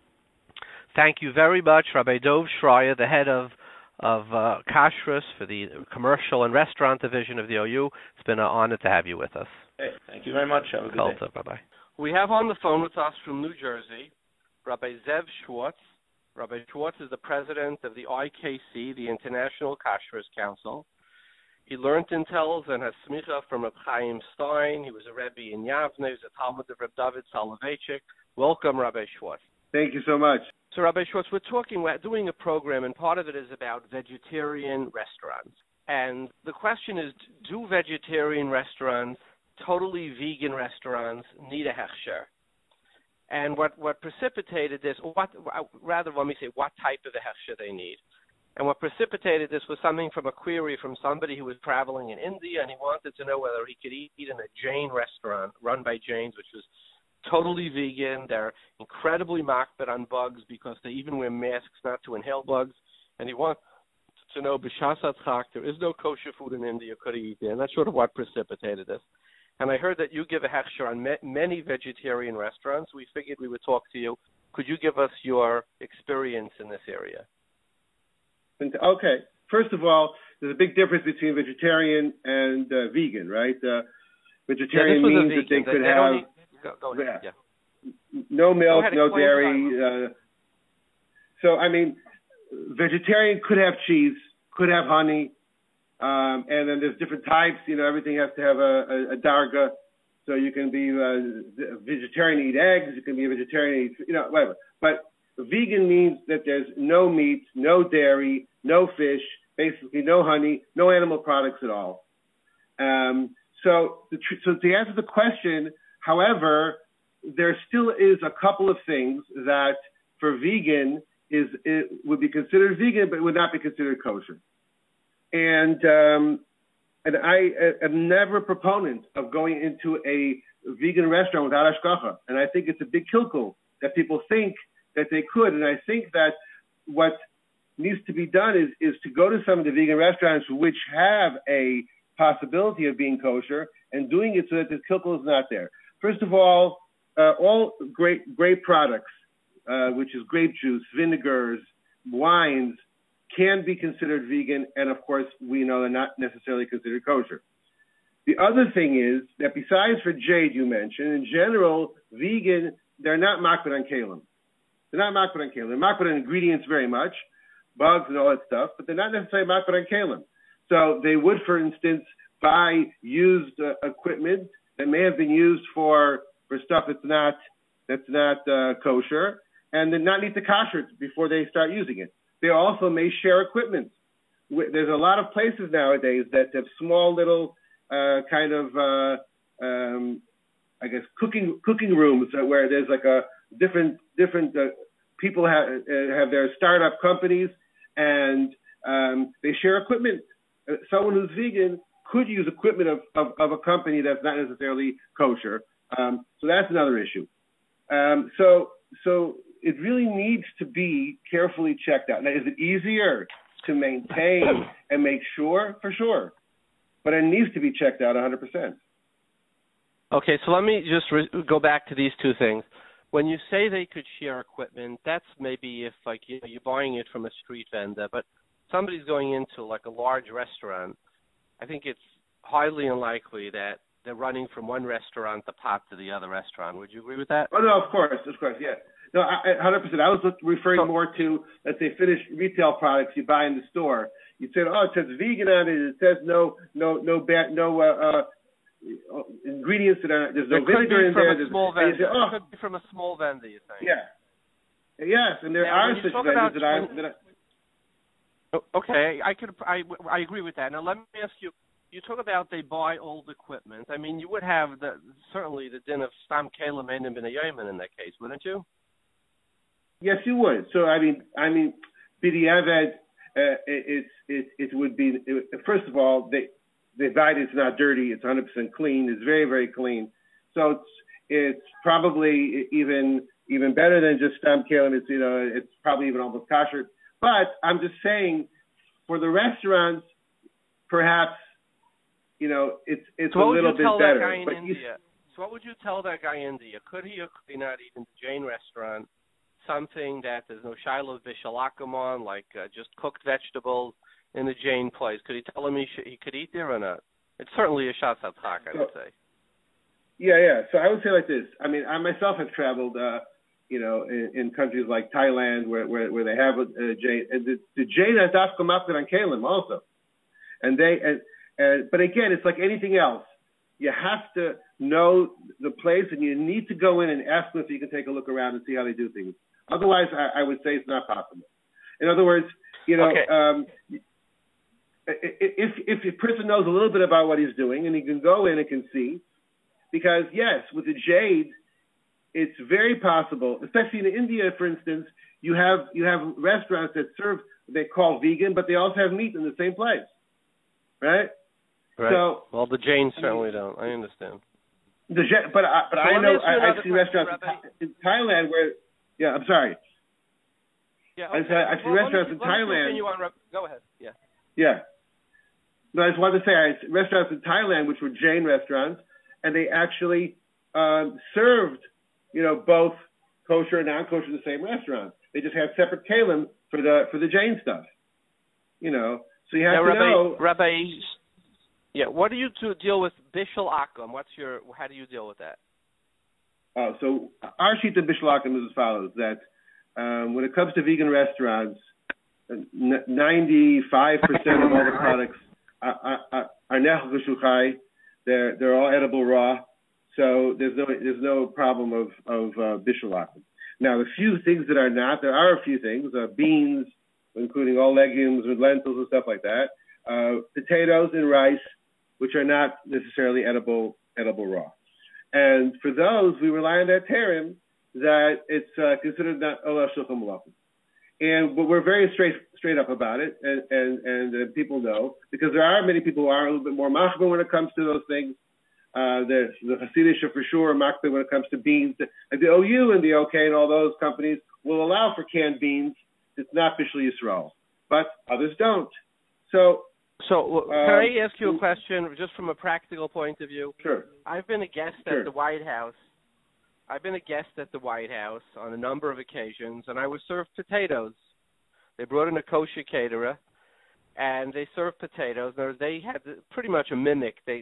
Speaker 2: Thank you very much, Rabbi Dov Shreyer, the head of Kashrus for the commercial and restaurant division of the OU. It's been an honor to have you with us.
Speaker 3: Hey, thank you very much. Have a good day.
Speaker 2: Bye-bye. We have on the phone with us from New Jersey, Rabbi Zev Schwartz. Rabbi Schwartz is the president of the IKC, the International Kashrus Council. He learned in Telz and has smicha from Reb Chaim Stein. He was a Rebbe in Yavne. He was a Talmud of Reb David Soloveitchik. Welcome, Rabbi Schwartz.
Speaker 4: Thank you so much.
Speaker 2: So, Rabbi Schwartz, we're doing a program, and part of it is about vegetarian restaurants. And the question is, do vegetarian restaurants, totally vegan restaurants, need a hechsher? And what precipitated this, what type of a hechsher they need. And what precipitated this was something from a query from somebody who was traveling in India, and he wanted to know whether he could eat in a Jain restaurant run by Jains, which was totally vegan. They're incredibly makbid on bugs because they even wear masks not to inhale bugs. And he wanted to know, b'shas hatzchak, there is no kosher food in India, could he eat there? And that's sort of what precipitated this. And I heard that you give a hechsher on many vegetarian restaurants. We figured we would talk to you. Could you give us your experience in this area?
Speaker 4: Okay. First of all, there's a big difference between vegetarian and vegan, right? Vegetarian means that they could have
Speaker 2: go ahead. Yeah.
Speaker 4: No milk, no dairy. So, I mean, vegetarian could have cheese, could have honey, and then there's different types. Everything has to have a darga. So you can be a vegetarian, eat eggs. You can be a vegetarian, eat, whatever. But vegan means that there's no meat, no dairy, no fish, basically no honey, no animal products at all. So to answer the question, however, there still is a couple of things that for vegan it would be considered vegan, but would not be considered kosher. And I am never a proponent of going into a vegan restaurant without hashgacha. And I think it's a big kilkul that people think that they could. And I think that what needs to be done is to go to some of the vegan restaurants which have a possibility of being kosher and doing it so that the kilkul is not there. First of all grape products, which is grape juice, vinegars, wines, can be considered vegan, and of course, we know they're not necessarily considered kosher. The other thing is that besides for jade you mentioned, in general, vegan, they're not makbid on kalim. They're not makbid on kalim. They're makbid on ingredients very much, bugs and all that stuff, but they're not necessarily makbid on kalim. So they would, for instance, buy used equipment that may have been used for stuff that's not kosher, and then not need to kasher it before they start using it. They also may share equipment. There's a lot of places nowadays that have small little I guess cooking rooms where there's like a different people have their startup companies, and they share equipment. Someone who's vegan could use equipment of a company that's not necessarily kosher. So that's another issue. So it really needs to be carefully checked out. Now, is it easier to maintain and make sure? For sure. But it needs to be checked out 100%.
Speaker 2: Okay, so let me just go back to these two things. When you say they could share equipment, that's maybe if you're buying it from a street vendor, but somebody's going into like a large restaurant. I think it's highly unlikely that they're running from one restaurant the pot to the other restaurant. Would you agree with that?
Speaker 4: Oh no, of course, yeah. No, 100%. I was referring more to, let's say, finished retail products you buy in the store. You said, it says vegan on it. It says no ingredients that are, there's no vinegar in there.
Speaker 2: It could be from a small vendor, you're saying.
Speaker 4: Yeah. Yes, and there are such vendors
Speaker 2: Okay, I agree with that. Now let me ask you. You talk about they buy old equipment. I mean, you would have certainly the din of stam kelim and ben yamin in that case, wouldn't you?
Speaker 4: Yes, you would. So I mean, b'diavad, it would be. First of all, the vide is not dirty. It's 100% clean. It's very, very clean. So it's probably even better than just stam kelim. It's probably even almost kosher. But I'm just saying, for the restaurants, perhaps. It's
Speaker 2: so
Speaker 4: a little bit better.
Speaker 2: So what would you tell that guy in India? Could he or could he not eat in the Jain restaurant something that there's no shiloh bishalakam on, like just cooked vegetables in the Jain place? Could he tell him he could eat there or not? It's certainly a shas hatzak, I would say.
Speaker 4: Yeah. So I would say like this. I mean, I myself have traveled, in countries like Thailand where they have a Jain, and the Jain has dafka makbid on kelim also, but again, it's like anything else. You have to know the place, and you need to go in and ask them if you can take a look around and see how they do things. Otherwise, I would say it's not possible. In other words, if a person knows a little bit about what he's doing, and he can go in and can see, because yes, with the jade, it's very possible, especially in India, for instance, you have restaurants that serve, they call vegan, but they also have meat in the same place, right?
Speaker 2: Right.
Speaker 4: So,
Speaker 2: well, the Jains certainly don't. I understand.
Speaker 4: But I know I've seen restaurants in Thailand where. Yeah, I'm sorry.
Speaker 2: Yeah, okay.
Speaker 4: I've seen restaurants in Thailand.
Speaker 2: Go ahead. Yeah.
Speaker 4: Yeah. No, I just wanted to say I had restaurants in Thailand which were Jain restaurants, and they actually served, both kosher and non-kosher in the same restaurant. They just had separate kelim for the Jain stuff. So you have to know.
Speaker 2: Rabbi. Yeah, what do you deal with bishul akum? How do you deal with that?
Speaker 4: So our sheet of bishul akum is as follows: that when it comes to vegan restaurants, 95% of all the products are nechal v'shuchai. They're all edible raw, so there's no problem of bishul akum. Now, the few things that are not, there are a few things: beans, including all legumes with lentils and stuff like that, potatoes and rice, which are not necessarily edible raw. And for those, we rely on that terim that it's considered not olah shulchan malachim. But we're very straight up about it, and people know, because there are many people who are a little bit more machbir when it comes to those things. The Hasidish for sure are machbir when it comes to beans. Like the OU and the OK and all those companies will allow for canned beans. It's not Bishul Yisrael, but others don't. So
Speaker 2: can I ask you a question just from a practical point of view?
Speaker 4: Sure.
Speaker 2: I've been a guest at the White House. On a number of occasions, and I was served potatoes. They brought in a kosher caterer, and they served potatoes. They had pretty much a mimic. They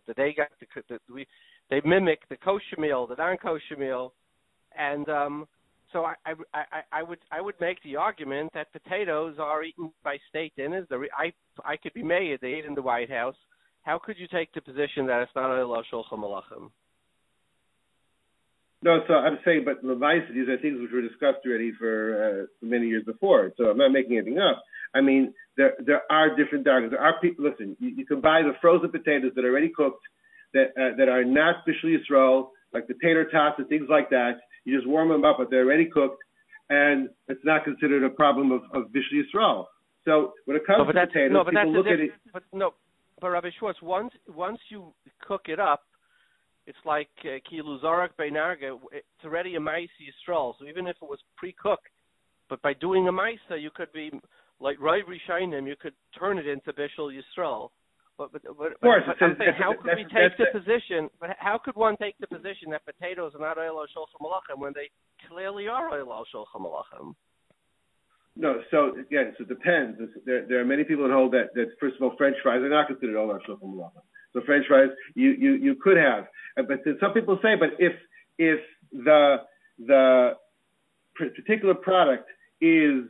Speaker 2: mimicked the kosher meal, the non-kosher meal, and so I would make the argument that potatoes are eaten by state dinners. I could be mayor. They ate in the White House. How could you take the position that it's not a shulchan malachim?
Speaker 4: No, so I'm saying, but Levice, these are things which were discussed already for many years before. So I'm not making anything up. I mean, there are different dargas. There are people. Listen, you can buy the frozen potatoes that are already cooked, that are not Bishul Yisrael, like the tater tots and things like that. You just warm them up, but they're already cooked, and it's not considered a problem of Bishul Yisrael. So when it comes to potatoes, people look at it.
Speaker 2: But Rabbi Schwartz, once you cook it up, it's like kilu zarak beinarga. It's already a ma'isa Yisrael. So even if it was pre-cooked, but by doing a ma'isa, you could be like Rav Rishonim. You could turn it into Bishul Yisrael. But
Speaker 4: of course,
Speaker 2: I'm saying, how could we take the position? But how could one take the position that potatoes are not oil shulchan malachim when they clearly are oil shulchan malachim?
Speaker 4: No, so again, it depends. There are many people that hold that first of all, French fries are not considered oil shulchan malachim. So French fries, you could have, but some people say, but if the particular product is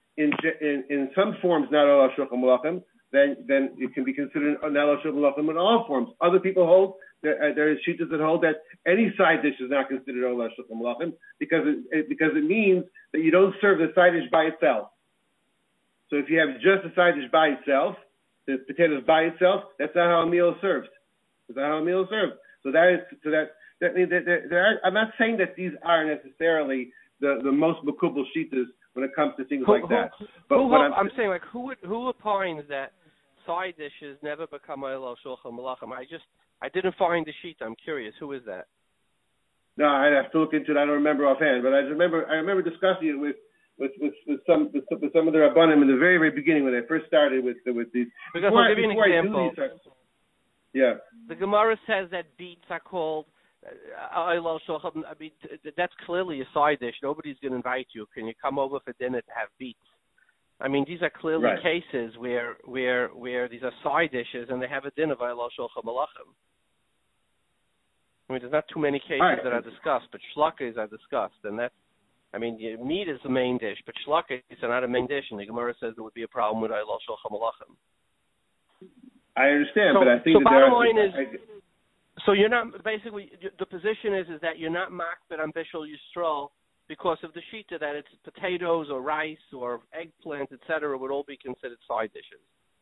Speaker 4: in some forms not oil shulchan malachim, then it can be considered an oil shulchan malachim in all forms. Other people hold there are shittas that hold that any side dish is not considered oil shulchan malachim because it means that you don't serve the side dish by itself. So if you have just the side dish by itself, the potatoes by itself, that's not how a meal is served. That's not how a meal is served. So that means that there are, I'm not saying that these are necessarily the most makubal shittas when it comes to things like that. But
Speaker 2: I'm saying, like, who opines that side dishes never become oil shulchan malachim? I didn't find the sheet. I'm curious. Who is that?
Speaker 4: No, I'd have to look into it. I don't remember offhand, but I remember discussing it with some of the Rabbanim in the very, very beginning when I first started with these.
Speaker 2: Because I'll give you an example.
Speaker 4: Yeah.
Speaker 2: The Gemara says that beets are called oil shulchan. I mean, that's clearly a side dish. Nobody's going to invite you. Can you come over for dinner to have beets? I mean, these are clearly cases where these are side dishes and they have a din of oil shulchan malachim. I mean, there's not too many cases that are discussed, but shlukas are discussed, and that's. I mean, meat is the main dish, but shlukas are not a main dish, and the Gemara says there would be a problem with oil shulchan malachim.
Speaker 4: I understand, but I think
Speaker 2: the bottom line is. So you're not basically the position is that you're not makbid on Bishul Yisrael because of the shita that it's potatoes or rice or eggplant, etc. would all be considered side dishes.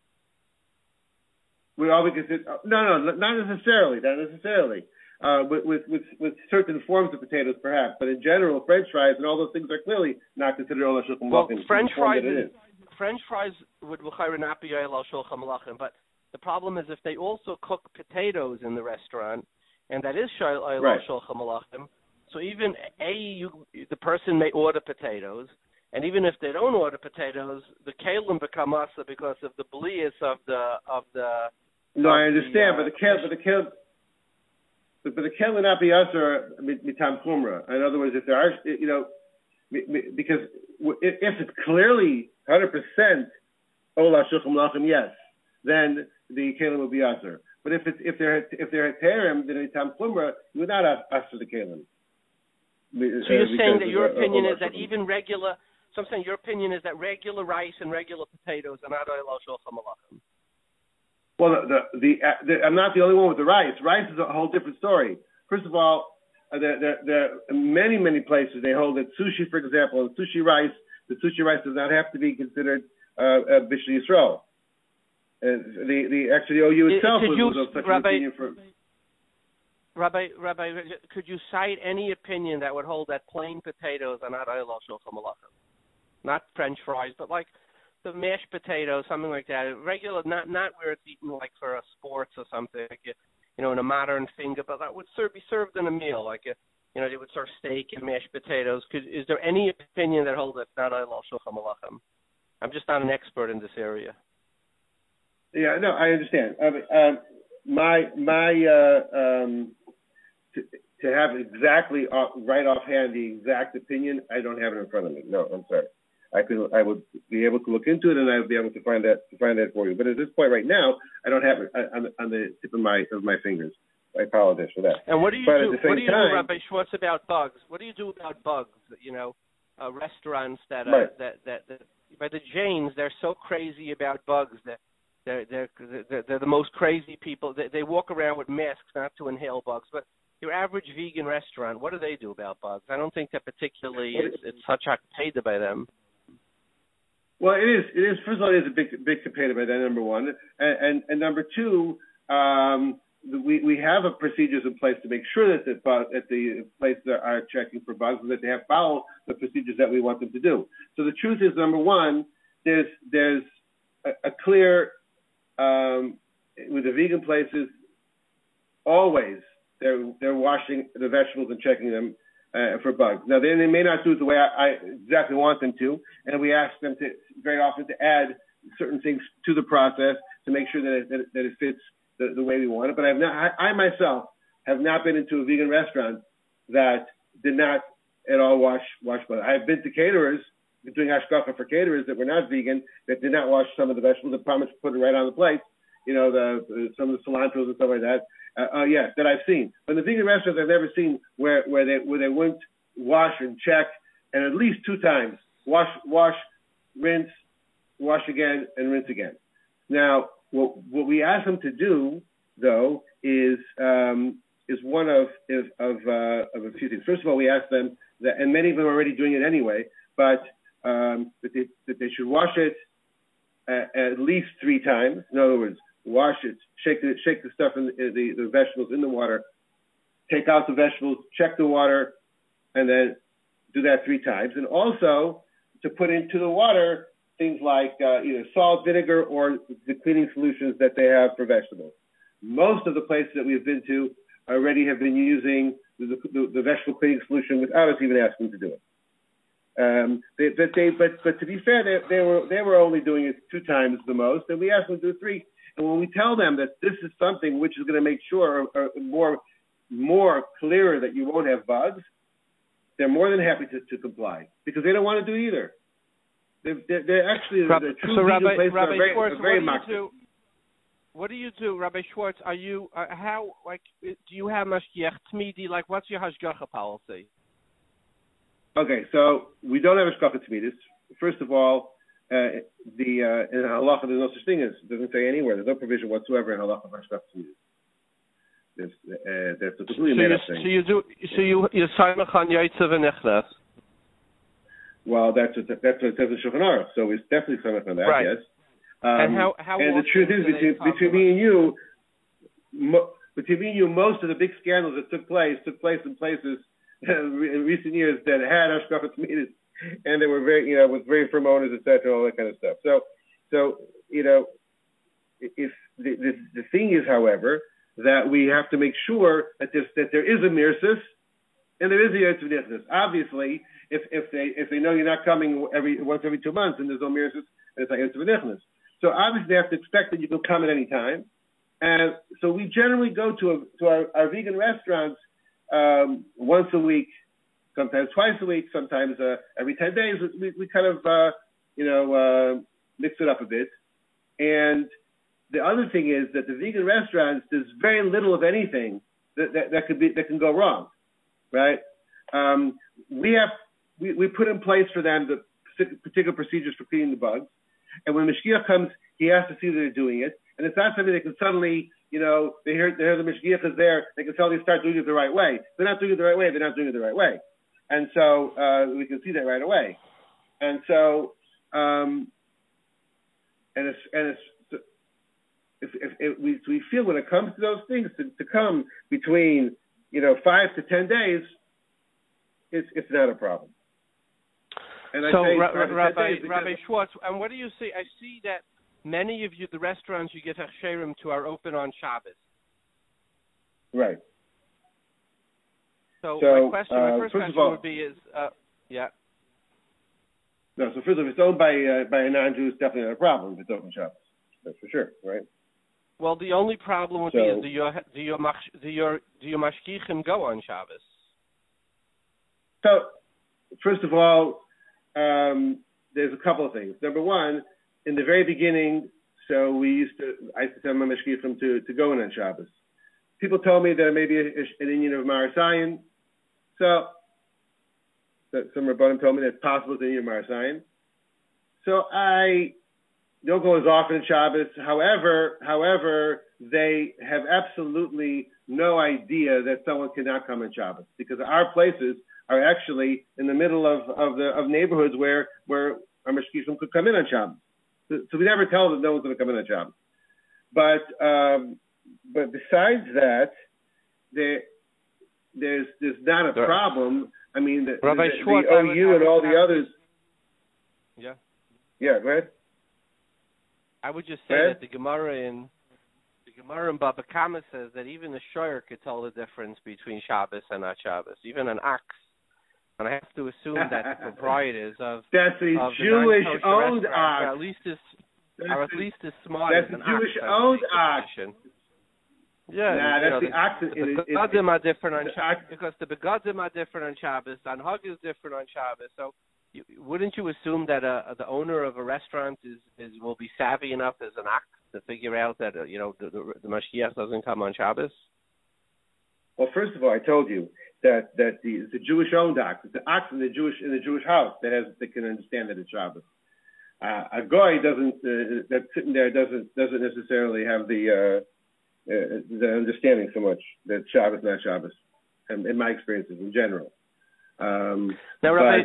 Speaker 4: Would all be considered? No, not necessarily. Not necessarily. With certain forms of potatoes, perhaps, but in general, French fries and all those things are clearly not considered oil shulchan malachim.
Speaker 2: Well, French fries would not be oil shulchan malachim, but the problem is if they also cook potatoes in the restaurant, and that is oil shulchan malachim. So even the person may order potatoes, and even if they don't order potatoes, the kalim become asa because of the blias of the.
Speaker 4: No, I understand, but the kalim will not be asa mitam chumra. In other words, if there are, because if it's clearly 100% ola shulchan malachim, yes, then the kalim will be asa. But if they're heterim, then mitam chumra, you would not asa the kalim.
Speaker 2: So you're saying that your opinion is that even regular. So I'm saying your opinion is that regular rice and regular potatoes are not oil shulchan malachim.
Speaker 4: Well, I'm not the only one with the rice. Rice is a whole different story. First of all, there are many places they hold that sushi, for example, the sushi rice does not have to be considered Bishul Yisrael. The OU itself was such an opinion for.
Speaker 2: Rabbi, could you cite any opinion that would hold that plain potatoes are not oil shulchan malachim? Not French fries, but like the mashed potatoes, something like that. Regular, not where it's eaten like for a sports or something, like in a modern finger, but that would be served in a meal, like they would serve steak and mashed potatoes. Is there any opinion that holds that's not oil shulchan malachim? I'm just not an expert in this area.
Speaker 4: Yeah, no, I understand. To have exactly right offhand the exact opinion, I don't have it in front of me. No, I'm sorry. I would be able to look into it, and I would be able to find that for you. But at this point, right now, I don't have it on the tip of my fingers. I apologize for that.
Speaker 2: And what do you do? What do you do, Rabbi Schwartz, about bugs? What do you do about bugs? Restaurants that by the Jains, they're so crazy about bugs that They're the most crazy people. They walk around with masks not to inhale bugs. But your average vegan restaurant, what do they do about bugs? I don't think that particularly it's such a paid by them.
Speaker 4: Well, it is. It is. First of all, it is a big competitor by that, number one, and number two, we have a procedures in place to make sure that the places are checking for bugs and that they have followed the procedures that we want them to do. So the truth is, number one, there's a clear with the vegan places, always they're washing the vegetables and checking them for bugs. Now, they may not do it the way I exactly want them to, and we ask them to very often to add certain things to the process to make sure that it fits the way we want it. But I myself have not been into a vegan restaurant that did not at all wash bugs. I've been to caterers, doing hashgacha for caterers that were not vegan, that did not wash some of the vegetables and promised to put it right on the plate. You know, some of the cilantros and stuff like that. Yes, that I've seen. But in the vegan restaurants, I've never seen where they wouldn't wash and check, and at least 2 times wash, rinse, wash again, and rinse again. Now, what we ask them to do though is one of a few things. First of all, we ask them that, and many of them are already doing it anyway, but that they should wash it at least 3 times. In other words, wash it, shake the stuff in the vegetables in the water, take out the vegetables, check the water, and then do that 3 times. And also to put into the water things like either salt, vinegar, or the cleaning solutions that they have for vegetables. Most of the places that we've been to already have been using the vegetable cleaning solution without us even asking them to do it. But to be fair, they were only doing it 2 times the most, and we asked them to do 3. And when we tell them that this is something which is going to make sure more clearer that you won't have bugs, they're more than happy to comply because they don't want to do it either. They're actually the true vegan places are very mocked.
Speaker 2: What do you do, Rabbi Schwartz? Are you do you have mashgiach tmidi? Like, what's your hashgacha policy?
Speaker 4: Okay, so we don't have hashgacha tmidis. First of all, in halacha there's no such thing as, it doesn't say anywhere. There's no provision whatsoever in halacha of hashgacha tmidis. That's a completely made up thing.
Speaker 2: So you samech on yaitzav and echnas.
Speaker 4: Well, that's what it says in Shulchan Aruch. So we're definitely samech on that.
Speaker 2: Right.
Speaker 4: Yes.
Speaker 2: And how
Speaker 4: and the truth is, between me and you, most of the big scandals that took place in places in recent years that had hashgacha tmidis, and they were very, with very firm owners, etc., all that kind of stuff. So if the thing is, however, that we have to make sure that there is a mirsus and there is a yotz v'nichnas. Obviously, if they know you're not coming once every 2 months and there's no mirsus, and it's like yotz v'nichnas. So obviously they have to expect that you can come at any time. And so we generally go to our vegan restaurants once a week, sometimes twice a week, sometimes every 10 days. We kind of mix it up a bit. And the other thing is that the vegan restaurants, there's very little of anything that can go wrong, right? We put in place for them the particular procedures for cleaning the bugs. And when Mashgiach comes, he has to see that they're doing it. And it's not something they can suddenly, they hear the Mashgiach is there, they can suddenly start doing it the right way. They're not doing it the right way, they're not doing it the right way. And so we can see that right away. And so, we feel when it comes to those things to come between 5 to 10 days, it's not a problem. And
Speaker 2: so, Rabbi Schwartz, and what do you see? I see that many of the restaurants you get hechsherim to are open on Shabbos.
Speaker 4: Right.
Speaker 2: So my first question would be yeah.
Speaker 4: No, so first of all, if it's owned by a non-Jew, it's definitely not a problem if it's open Shabbos. That's for sure, right?
Speaker 2: Well, the only problem would be is do your mashgichim go on Shabbos?
Speaker 4: So, first of all, there's a couple of things. Number one, in the very beginning, I used to tell my mashgichim to go in on Shabbos. People told me there may be an Indian of Marasayan. So some Rabbanim told me that it's possible it's an Indian of Marasayan. So I don't go as often on Shabbos. However, they have absolutely no idea that someone cannot come on Shabbos, because our places are actually in the middle of neighborhoods where our mashkishim could come in on Shabbos. So we never tell them no one's going to come in on Shabbos. But besides that, there's not a problem. I mean, the OU and all the others.
Speaker 2: Yeah.
Speaker 4: Yeah, go ahead.
Speaker 2: I would just say that the Gemara in Baba Kama says that even a shoyer could tell the difference between Shabbos and not Shabbos, even an ox. And I have to assume that the proprietors of
Speaker 4: that's a Jewish-owned ox
Speaker 2: are at least as smart as an ox.
Speaker 4: That's a Jewish-owned ox.
Speaker 2: Yeah,
Speaker 4: that's the ox.
Speaker 2: The begadim are different on Shabbos because the begadim are different on Shabbos. The Hag is different on Shabbos. So, wouldn't you assume that the owner of a restaurant will be savvy enough as an ox to figure out that the Mashiach doesn't come on Shabbos?
Speaker 4: Well, first of all, I told you that it's a Jewish-owned ox. It's the ox in the Jewish house that can understand that it's Shabbos. A goy that's sitting there doesn't necessarily have the understanding so much that Shabbos not Shabbos, in my experiences in general.
Speaker 2: Now, Rabbi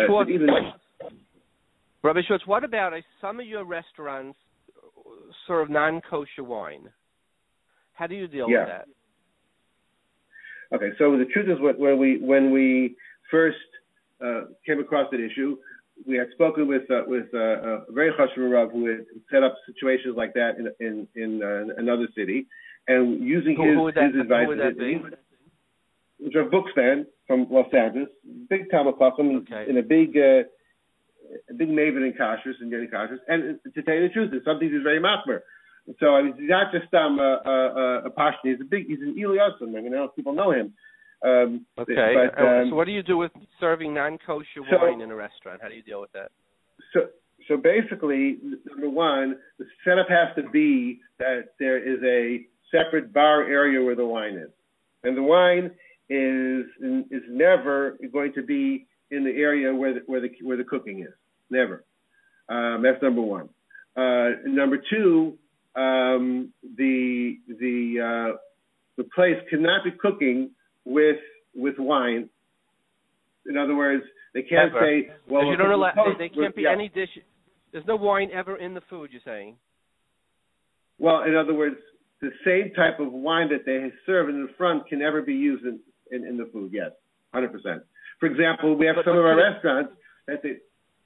Speaker 2: Schwartz, what about some of your restaurants serve non-kosher wine? How do you deal with that?
Speaker 4: Okay, so the truth is, when we first came across that issue, we had spoken with a very chashuv Rav who had set up situations like that in another city, and using his advice. Who would that be? Which are Bookspan from Los Angeles, big Talmud Chacham, in a big maven in kashrus and getting kashrus. And to tell you the truth, there's something he's very machmer. So he's not just a pashni. He's an Eli Yosem. I mean, people know him.
Speaker 2: So what do you do with serving non-kosher wine in a restaurant? How do you deal with that?
Speaker 4: So basically, number one, the setup has to be that there is a separate bar area where the wine is, and the wine is never going to be in the area where the cooking is. Never. That's number one. Number two, the place cannot be cooking with wine. In other words, they can't say, well,
Speaker 2: you don't allow, they can't be any dish. There's no wine ever in the food, you're saying?
Speaker 4: Well, in other words, the same type of wine that they serve in the front can never be used in the food. Yes, 100%. For example, we have some of our restaurants that they.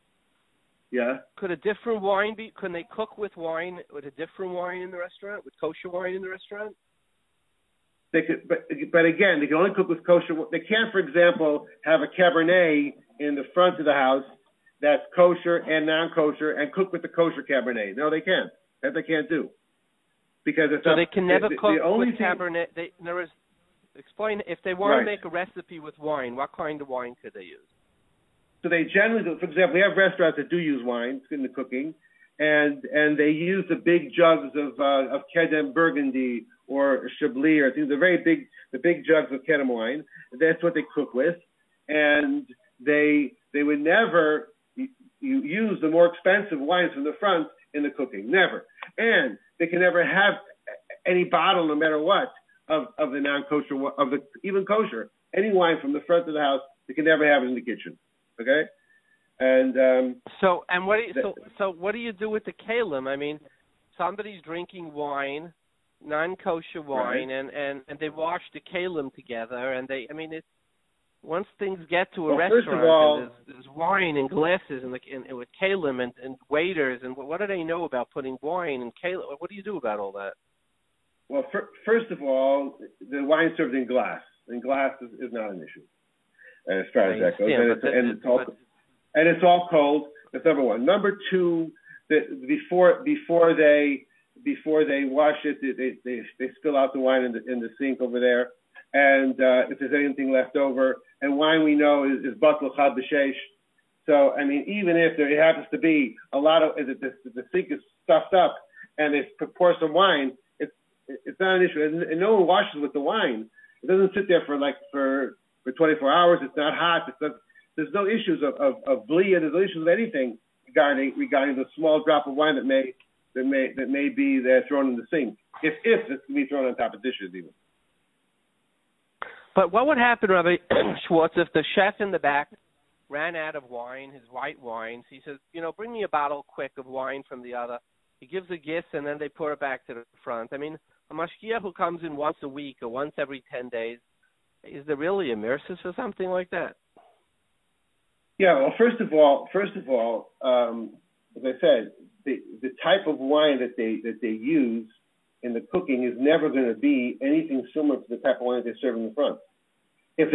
Speaker 4: Yeah.
Speaker 2: Could a different wine be? Can they cook with a different wine in the restaurant, with kosher wine in the restaurant?
Speaker 4: They could, but again, they can only cook with kosher. They can't, for example, have a Cabernet in the front of the house that's kosher and non-kosher and cook with the kosher Cabernet. No, they can't. That they can't do. Because it's
Speaker 2: they can never cook with Cabernet. Explain, if they want to make a recipe with wine, what kind of wine could they use?
Speaker 4: So they generally do, for example, we have restaurants that do use wine in the cooking, and they use the big jugs of Kedem Burgundy or Chablis, or things, the big jugs of Kedem wine. That's what they cook with, and they would never use the more expensive wines from the front in the cooking, never. And they can never have any bottle, no matter what, of the non-kosher, even kosher, any wine from the front of the house. They can never have it in the kitchen. Okay, and
Speaker 2: so what do you do with the kalim? I mean, somebody's drinking wine, non-kosher wine, and they wash the kalim together, and once things get to a restaurant, there's wine and glasses and with kalim and waiters, and what do they know about putting wine and kalim? What do you do about all that?
Speaker 4: Well, first of all, the wine served in glass, and glass is not an issue. As far as that goes, and it's all cold. That's number one. Number two, before they wash it, they spill out the wine in the sink over there, and if there's anything left over, and wine we know is batel chad b'sheish. So I mean, even if there happens to be a lot of the sink is stuffed up, and they pour some wine, it's not an issue, and no one washes with the wine. It doesn't sit there for 24 hours. It's not hot. There's no issues of blia. There's no issues of anything regarding the small drop of wine that may be there thrown in the sink, if it's to be thrown on top of dishes even.
Speaker 2: But what would happen, Rabbi Schwartz, if the chef in the back ran out of wine, his white wines? He says, bring me a bottle quick of wine from the other. He gives a gift, and then they pour it back to the front. I mean, a mashgiach who comes in once a week or once every 10 days, is there really a mercy for something like that?
Speaker 4: Yeah, well, first of all, as I said, the type of wine that they use in the cooking is never going to be anything similar to the type of wine that they serve in the front. There's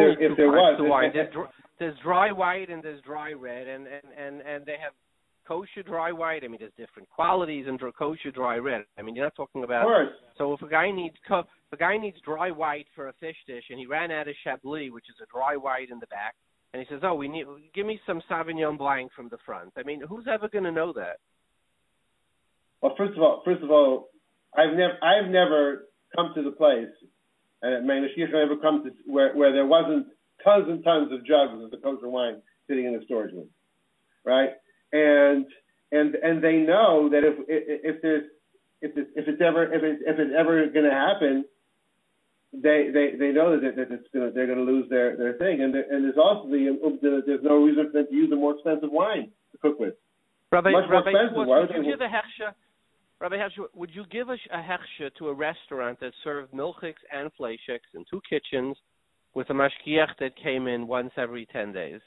Speaker 4: dry white and there's dry red, and they have kosher dry white. I mean, there's different qualities in kosher dry red. I mean, you're not talking about. Of course.
Speaker 2: So if a guy needs dry white for a fish dish, and he ran out of Chablis, which is a dry white in the back, and he says, give me some Sauvignon Blanc from the front. I mean, who's ever going to know that?
Speaker 4: Well, first of all, I've never come to the place, and my mashgiach never come to where there wasn't tons and tons of jugs of the kosher wine sitting in the storage room, right? And they know that if it's ever going to happen, they know that they're going to lose their thing, and there's also there's no reason for them to use a more expensive wine to cook with.
Speaker 2: Rabbi,
Speaker 4: much more expensive.
Speaker 2: Rabbi Hersher, would you give a hechsher to a restaurant that served milchiks and fleishiks in two kitchens with a mashgiach that came in once every 10 days?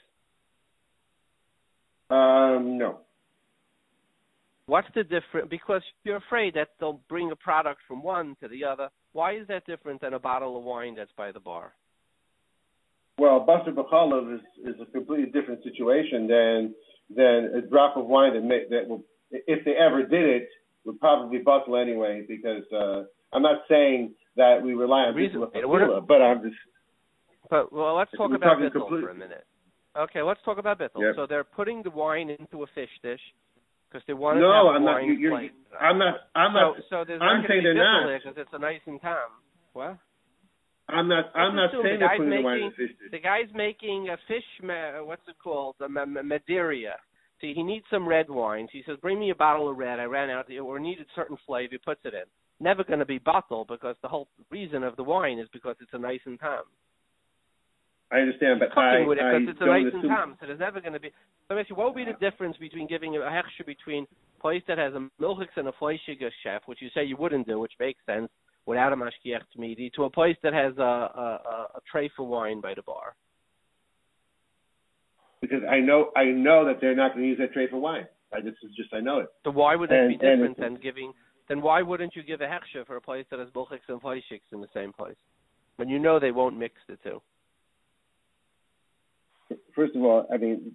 Speaker 4: No.
Speaker 2: What's the difference? Because you're afraid that they'll bring a product from one to the other. Why is that different than a bottle of wine that's by the bar?
Speaker 4: Well, Basar B'chalav is a completely different situation than a drop of wine that will, if they ever did it, would probably bottle anyway. Because I'm not saying that we rely on Bittul, but I'm just.
Speaker 2: But let's talk about Bittul for a minute. Okay, let's talk about Bittul.
Speaker 4: Yep.
Speaker 2: So they're putting the wine into a fish dish because they want to have wine plate.
Speaker 4: I'm not.
Speaker 2: So there's
Speaker 4: I'm saying they're not
Speaker 2: because it's a nice and time. What?
Speaker 4: I'm not saying they're putting the wine in a fish dish.
Speaker 2: The guy's making a fish. What's it called? Madeira. See, he needs some red wines. He says, "Bring me a bottle of red. I ran out, or needed certain flavor." He puts it in. Never going to be bottled because the whole reason of the wine is because it's a nice and time.
Speaker 4: I understand, but
Speaker 2: it's a nice and time, so there's never going to be. Let me ask you, what would be the difference between giving a hechsher between a place that has a milchiks and a fleishiger chef, which you say you wouldn't do, which makes sense without a mashgiach t'midi, to a place that has a tray for wine by the bar?
Speaker 4: Because I know that they're not going to use that tray for wine. I know it.
Speaker 2: So why would that be different than giving? Then why wouldn't you give a hechsher for a place that has milchiks and fleishiks in the same place when you know they won't mix the two?
Speaker 4: First of all, I mean,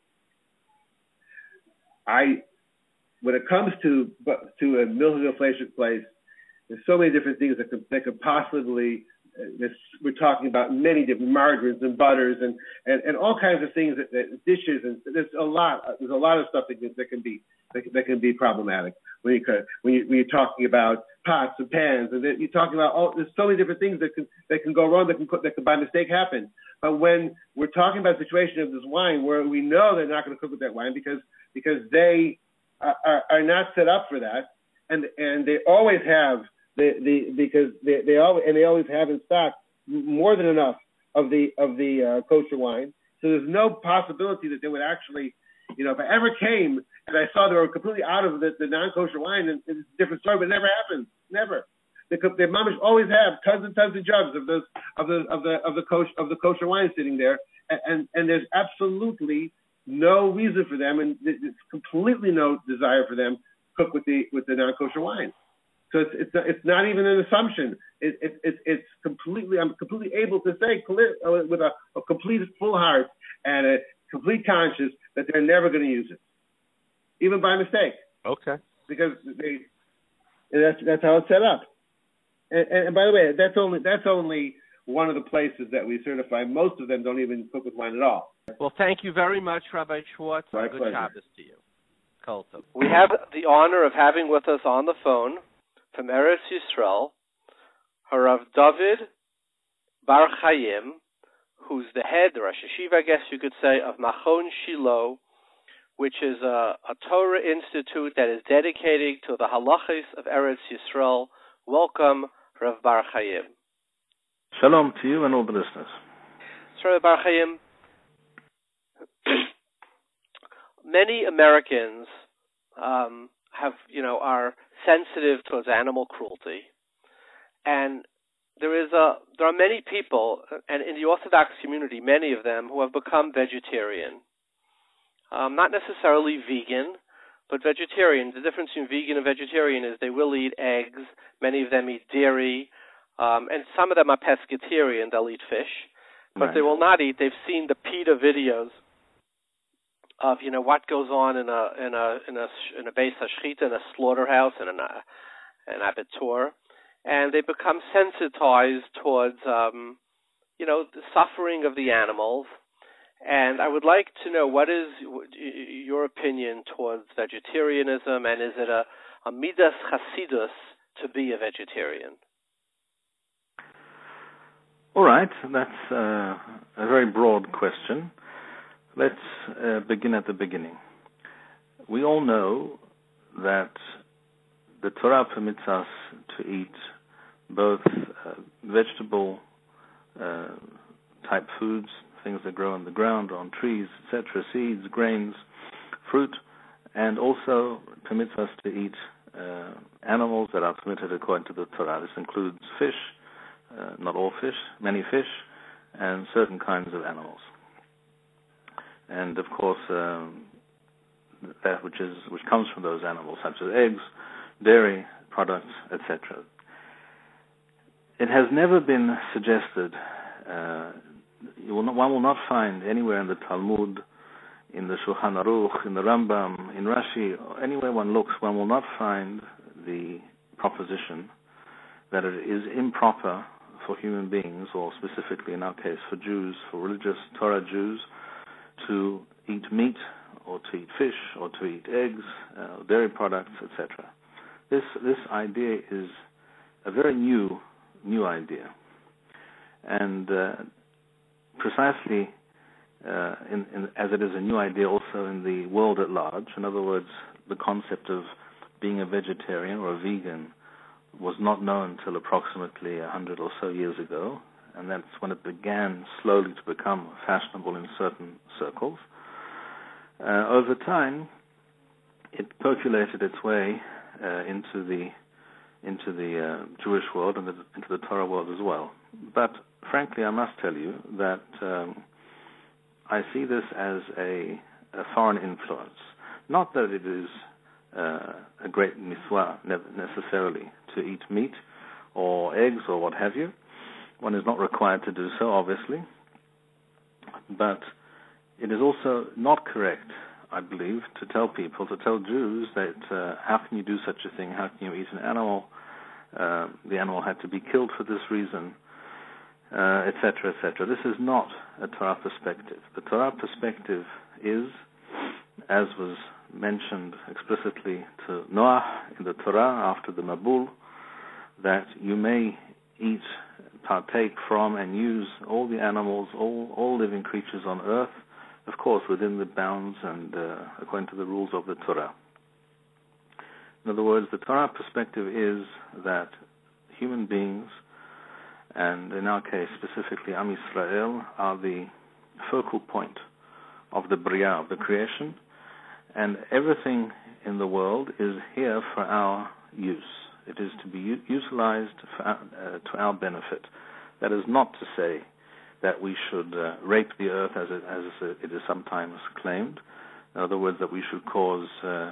Speaker 4: when it comes to a milchik fleishik place, there's so many different things that could possibly. We're talking about many different margarines and butters and all kinds of things that dishes, and there's a lot of stuff that can be problematic when you're talking about pots and pans, and you're talking about there's so many different things that can go wrong, that can by mistake happen. But when we're talking about the situation of this wine, where we know they're not going to cook with that wine because they are not set up for that, and they always have because they always have in stock more than enough of the kosher wine. So there's no possibility that they would actually, if I ever came and I saw they were completely out of the non-kosher wine, and it's a different story, but it never happens. Never. The mamish always have tons and tons of jugs of the kosher wine sitting there, and there's absolutely no reason for them, and it's completely no desire for them to cook with the non-kosher wine. So it's not even an assumption. It's completely. I'm completely able to say with a complete full heart and a complete conscience that they're never going to use it, even by mistake.
Speaker 2: Okay.
Speaker 4: Because that's how it's set up. And by the way, that's only one of the places that we certify. Most of them don't even cook with wine at all.
Speaker 2: Well, thank you very much, Rabbi Schwartz.
Speaker 4: My
Speaker 2: Good
Speaker 4: pleasure.
Speaker 2: Shabbos to you. Kultum. We have the honor of having with us on the phone from Eretz Yisrael, Harav David Bar Chaim, who's the head, the Rosh Hashiva, I guess you could say, of Machon Shiloh, which is a Torah institute that is dedicated to the halachos of Eretz Yisrael. Welcome, Rav Bar Chaim.
Speaker 5: Shalom to you and all the listeners.
Speaker 2: So, Rav Bar Chaim, many Americans are sensitive towards animal cruelty, and there are many people, and in the Orthodox community, many of them who have become vegetarian. Not necessarily vegan, but vegetarian. The difference between vegan and vegetarian is they will eat eggs. Many of them eat dairy, and some of them are pescatarian. They'll eat fish, but they will not eat. They've seen the PETA videos of what goes on in a base hashchita, in a slaughterhouse, in an abattoir, and they become sensitized towards the suffering of the animals. And I would like to know, what is your opinion towards vegetarianism, and is it a midas chasidus to be a vegetarian?
Speaker 5: All right, that's a very broad question. Let's begin at the beginning. We all know that the Torah permits us to eat both vegetable type foods, things that grow on the ground, on trees, etc., seeds, grains, fruit, and also permits us to eat animals that are permitted according to the Torah. This includes fish, not all fish, many fish, and certain kinds of animals. And of course, that which comes from those animals, such as eggs, dairy products, etc. It has never been suggested. One will not find anywhere in the Talmud, in the Shulchan Aruch, in the Rambam, in Rashi, anywhere one looks, one will not find the proposition that it is improper for human beings, or specifically in our case for Jews, for religious Torah Jews, to eat meat, or to eat fish, or to eat eggs, dairy products, etc. This idea is a very new idea, and precisely as it is a new idea also in the world at large. In other words, the concept of being a vegetarian or a vegan was not known until approximately 100 or so years ago, and that's when it began slowly to become fashionable in certain circles. Over time, it percolated its way into the Jewish world and into the Torah world as well. But frankly, I must tell you that I see this as a foreign influence. Not that it is a great mitzvah necessarily to eat meat or eggs or what have you. One is not required to do so, obviously. But it is also not correct, I believe, to tell Jews that how can you do such a thing? How can you eat an animal? The animal had to be killed for this reason, etc., etc. This is not a Torah perspective. The Torah perspective is, as was mentioned explicitly to Noah in the Torah after the Mabul, that you may eat, partake from, and use all the animals, all living creatures on earth, of course, within the bounds and according to the rules of the Torah. In other words, the Torah perspective is that human beings, and in our case specifically Am Yisrael, are the focal point of the Bria, of the creation, and everything in the world is here for our use. It is to be utilized to our benefit. That is not to say that we should rape the earth as it is sometimes claimed. In other words, that we should cause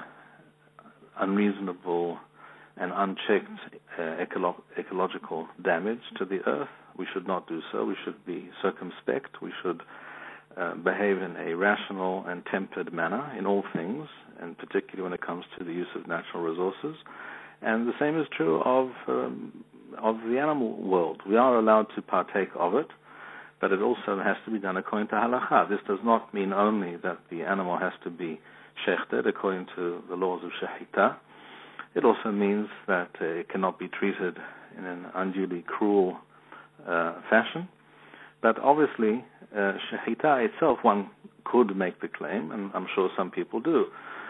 Speaker 5: unreasonable and unchecked ecological damage to the earth. We should not do so. We should be circumspect. We should behave in a rational and tempered manner in all things, and particularly when it comes to the use of natural resources. And the same is true of the animal world. We are allowed to partake of it, but it also has to be done according to halakha. This does not mean only that the animal has to be shechted according to the laws of shechita. It also means that it cannot be treated in an unduly cruel fashion. But obviously, shechita itself, one could make the claim, and I'm sure some people do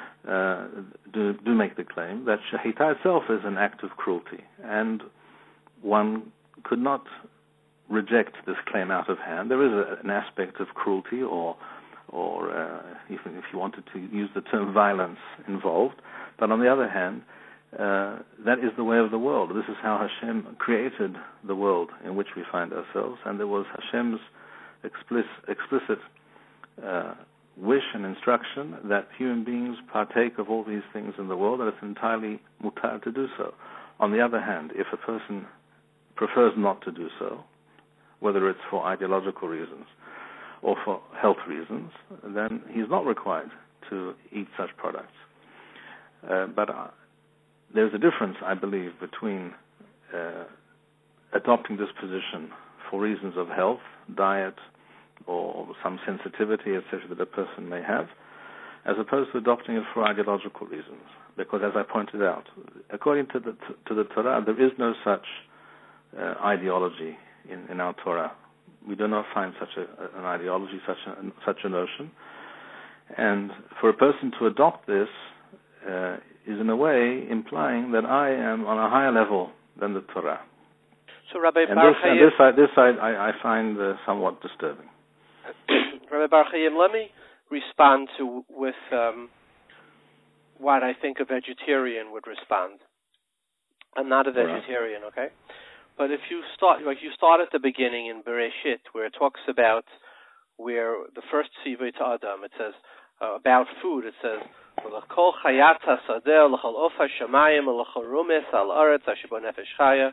Speaker 5: make the claim that shechita itself is an act of cruelty, and one could not reject this claim out of hand. There is an aspect of cruelty, or even if you wanted to use the term violence, involved. But on the other hand, that is the way of the world. This is how Hashem created the world in which we find ourselves, and there was Hashem's explicit wish and instruction that human beings partake of all these things in the world, and it's entirely mutar to do so. On the other hand, if a person prefers not to do so, whether it's for ideological reasons or for health reasons, then he's not required to eat such products. But there's a difference, I believe, between adopting this position for reasons of health, diet, or some sensitivity, etc., that a person may have, as opposed to adopting it for ideological reasons. Because, as I pointed out, according to the Torah, there is no such ideology in our Torah. We do not find such an ideology, such a notion. And for a person to adopt this is in a way implying that I am on a higher level than the Torah.
Speaker 2: So, Rabbi
Speaker 5: this I find somewhat disturbing.
Speaker 2: Rabbi Bar Chaim, let me respond with what I think a vegetarian would respond. I'm not a vegetarian, okay? But if you start at the beginning in Bereshit, where it talks about where the first tzivah to Adam, it says about food. It says L'chol chayat hasadeh, l'chol of hashamayim, l'chol rumes al aretz asher bo nefesh chaya.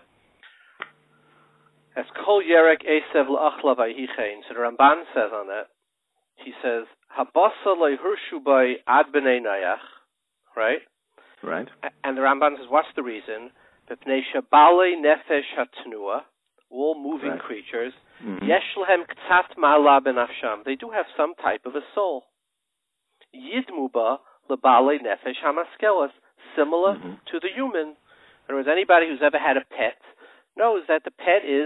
Speaker 2: As kol yerek esev l'achla vayhichein. So the Ramban says on that. He says habasa lehirshu by ad b'nei nayach, right?
Speaker 5: Right.
Speaker 2: And the Ramban says, what's the reason? B'pnei shabale nefesh hatnua, all moving creatures. Yesh lehem k'tzat ma'ala b'nafsham. They do have some type of a soul. Yidmu ba lebale nefesh hamaskelas, similar to the human. In other words, anybody who's ever had a pet knows that the pet is,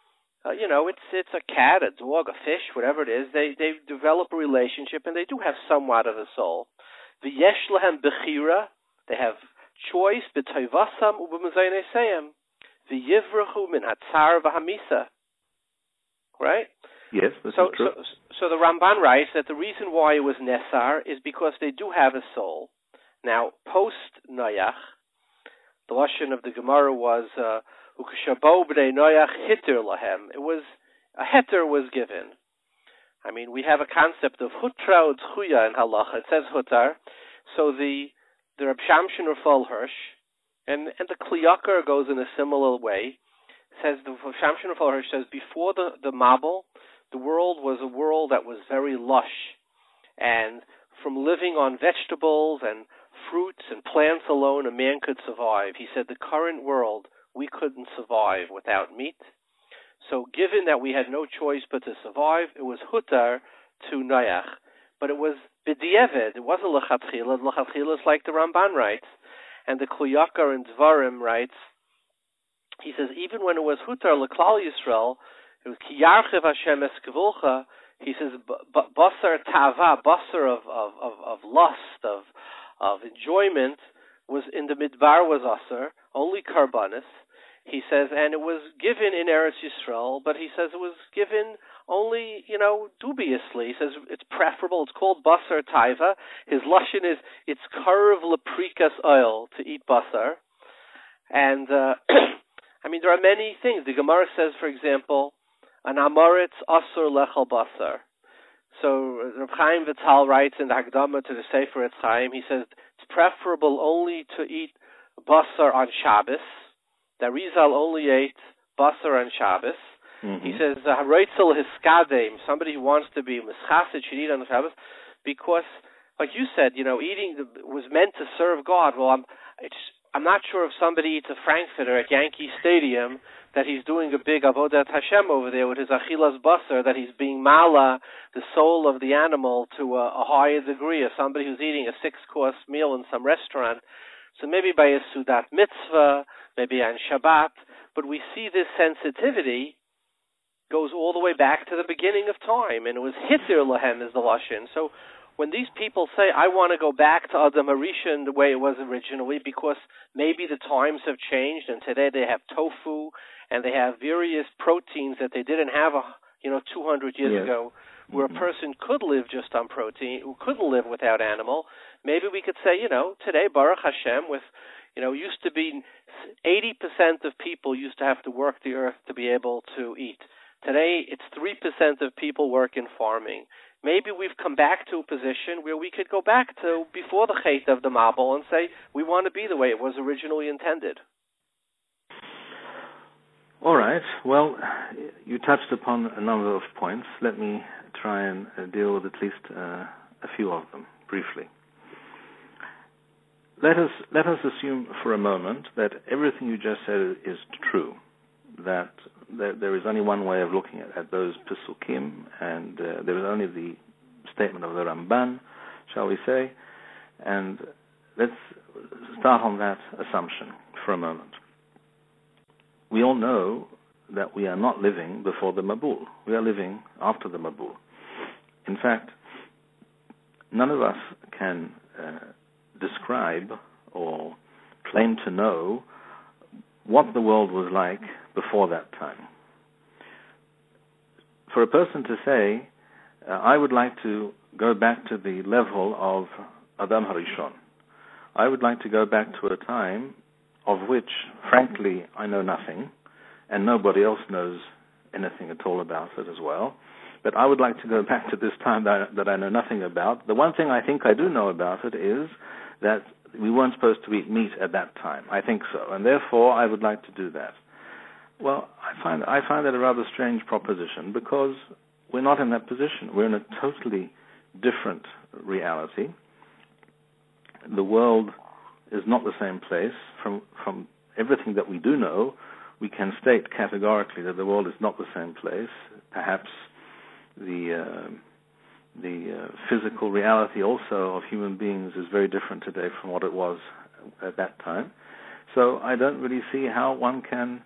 Speaker 2: it's a cat, a dog, a fish, whatever it is. They develop a relationship, and they do have somewhat of a soul. V'yesh lehem bechira. They have choice. B'toivasam u'b'mezayneseim. V'yivrachu min hatzar v'hamisa. Right?
Speaker 5: Yes, this is true.
Speaker 2: So the Ramban writes that the reason why it was Nesar is because they do have a soul. Now, post-Noach, the lashon of the Gemara was Ukashabo b'nei Noach hitter lahem. It was a heter was given. I mean, we have a concept of hutra u'tchuya in halacha. It says hutar. So the Reb Shamshin Rafal Hirsch and the Kli Yakar goes in a similar way. Says the Shamshin Rafal Hirsch says before the Mabul, the world was a world that was very lush, and from living on vegetables and fruits and plants alone, a man could survive. He said the current world, we couldn't survive without meat. So given that we had no choice but to survive, it was hutar to Noach. But it was b'di'evid, it wasn't l'chatchila. L'chatchila is like the Ramban writes, and the Kli Yakar in Dvarim writes, he says, even when it was hutar l'klal Yisrael, it was ki yarchiv Hashem es gevulcha. He says basar tava, basar of lust, of enjoyment, was in the midbar was asar, only karbanis. He says, and it was given in Eretz Yisrael, but he says it was given only, dubiously. He says it's preferable. It's called basar taiva. His lashon is it's karv leprikas oil to eat basar, and I mean there are many things. The Gemara says, for example, an amoritz asur lechal basar. So Reb Chaim Vital writes in the Hagdama to the Sefer Etz Chaim, he says it's preferable only to eat basar on Shabbos. That Rizal only ate basar on Shabbos. He says haroitzel hiskadeim, somebody who wants to be mischasid should eat on Shabbos, because, like you said, eating was meant to serve God. Well, I'm not sure if somebody eats a Frankfurter at Yankee Stadium that he's doing a big avodat Hashem over there with his achilas basar, that he's being mala, the soul of the animal, to a higher degree, of somebody who's eating a 6-course meal in some restaurant. So maybe by a Sudat mitzvah, maybe on Shabbat, but we see this sensitivity goes all the way back to the beginning of time, and it was Hitzir Lahem is the Lashon. So when these people say, I want to go back to Adam HaRishon the way it was originally, because maybe the times have changed, and today they have tofu, and they have various proteins that they didn't have 200 years ago, where a person could live just on protein, who couldn't live without animal. Maybe we could say, today, Baruch Hashem, with, used to be 80% of people used to have to work the earth to be able to eat. Today, it's 3% of people work in farming. Maybe we've come back to a position where we could go back to before the Chet of the Mabul and say, we want to be the way it was originally intended.
Speaker 5: All right. Well, you touched upon a number of points. Let me try and deal with at least a few of them briefly. Let us assume for a moment that everything you just said is true, that there is only one way of looking at those Pesukim, and there is only the statement of the Ramban, shall we say, and let's start on that assumption for a moment. We all know that we are not living before the Mabul. We are living after the Mabul. In fact, none of us can describe or claim to know what the world was like before that time. For a person to say, I would like to go back to the level of Adam HaRishon, I would like to go back to a time of which, frankly, I know nothing, and nobody else knows anything at all about it as well. But I would like to go back to this time that I know nothing about. The one thing I think I do know about it is that we weren't supposed to eat meat at that time. I think so, and therefore I would like to do that. Well, I find that a rather strange proposition, because we're not in that position. We're in a totally different reality. The world is not the same place. From everything that we do know, we can state categorically that the world is not the same place. Perhaps the physical reality also of human beings is very different today from what it was at that time. So I don't really see how one can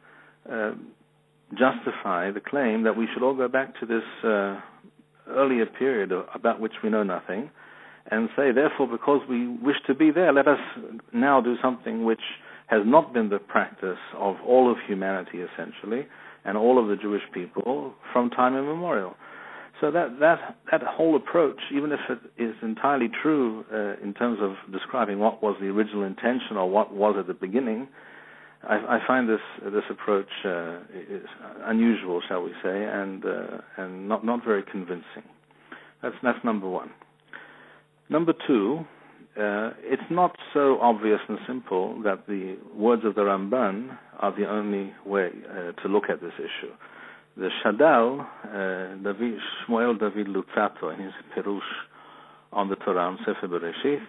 Speaker 5: justify the claim that we should all go back to this earlier period about which we know nothing, and say, therefore, because we wish to be there, let us now do something which has not been the practice of all of humanity, essentially, and all of the Jewish people from time immemorial. So that whole approach, even if it is entirely true in terms of describing what was the original intention or what was at the beginning, I find this approach is unusual, shall we say, and not very convincing. That's number one. Number two, it's not so obvious and simple that the words of the Ramban are the only way to look at this issue. The Shadal, Shmuel David Lutzato, in his Perush on the Torah, on Sefer Bereshith,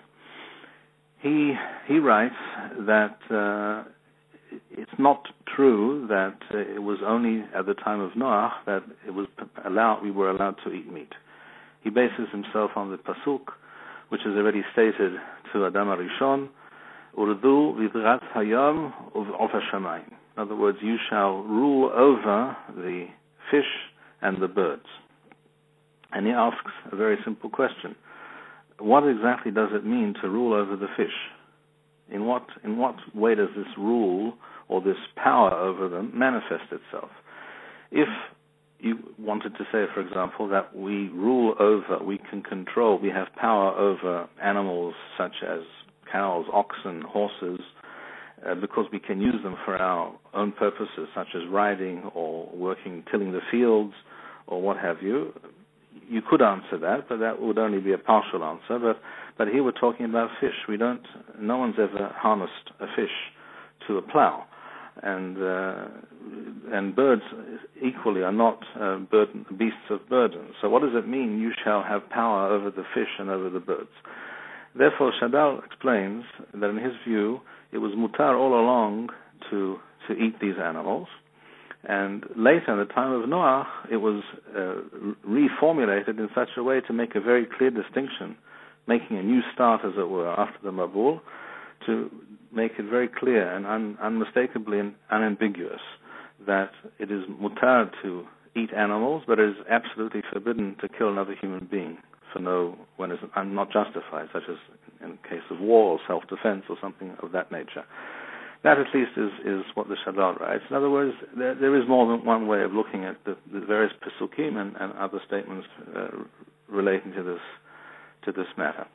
Speaker 5: he writes that it's not true that it was only at the time of Noach that we were allowed to eat meat. He bases himself on the Pasuk, which is already stated to Adam HaRishon, Urdu vidrat hayam ov hashamayim. In other words, you shall rule over the fish and the birds. And he asks a very simple question. What exactly does it mean to rule over the fish? In what way does this rule or this power over them manifest itself? If you wanted to say, for example, that we rule over, we can control, we have power over animals such as cows, oxen, horses, because we can use them for our own purposes, such as riding or tilling the fields or what have you. You could answer that, but that would only be a partial answer. But here we're talking about fish. No one's ever harnessed a fish to a plow, and birds equally are not beasts of burden. So what does it mean? You shall have power over the fish and over the birds. Therefore, Shadal explains that in his view, it was mutar all along to eat these animals. And later, in the time of Noach, it was reformulated in such a way to make a very clear distinction, making a new start, as it were, after the Mabul, to make it very clear and unmistakably and unambiguous that it is mutar to eat animals, but it is absolutely forbidden to kill another human being when it's not justified, such as in case of war or self-defense or something of that nature. That at least is what the Shadal writes. In other words, there is more than one way of looking at the various Pesukim and other statements relating to this matter.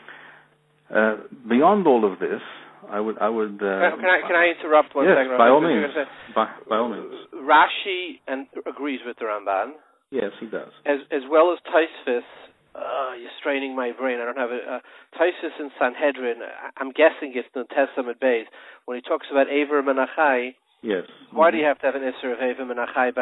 Speaker 5: Beyond all of this, I would. Can
Speaker 2: I interrupt one second?
Speaker 5: Yes, by all means. By all means.
Speaker 2: Rashi agrees with the Ramban.
Speaker 5: Yes, he does.
Speaker 2: As well as Tosfos. You're straining my brain. I don't have it. Tosfos in Sanhedrin. I'm guessing it's the Testament base when he talks about Aver Menachai.
Speaker 5: Yes.
Speaker 2: Why do you have to have an Isser of Aver Menachai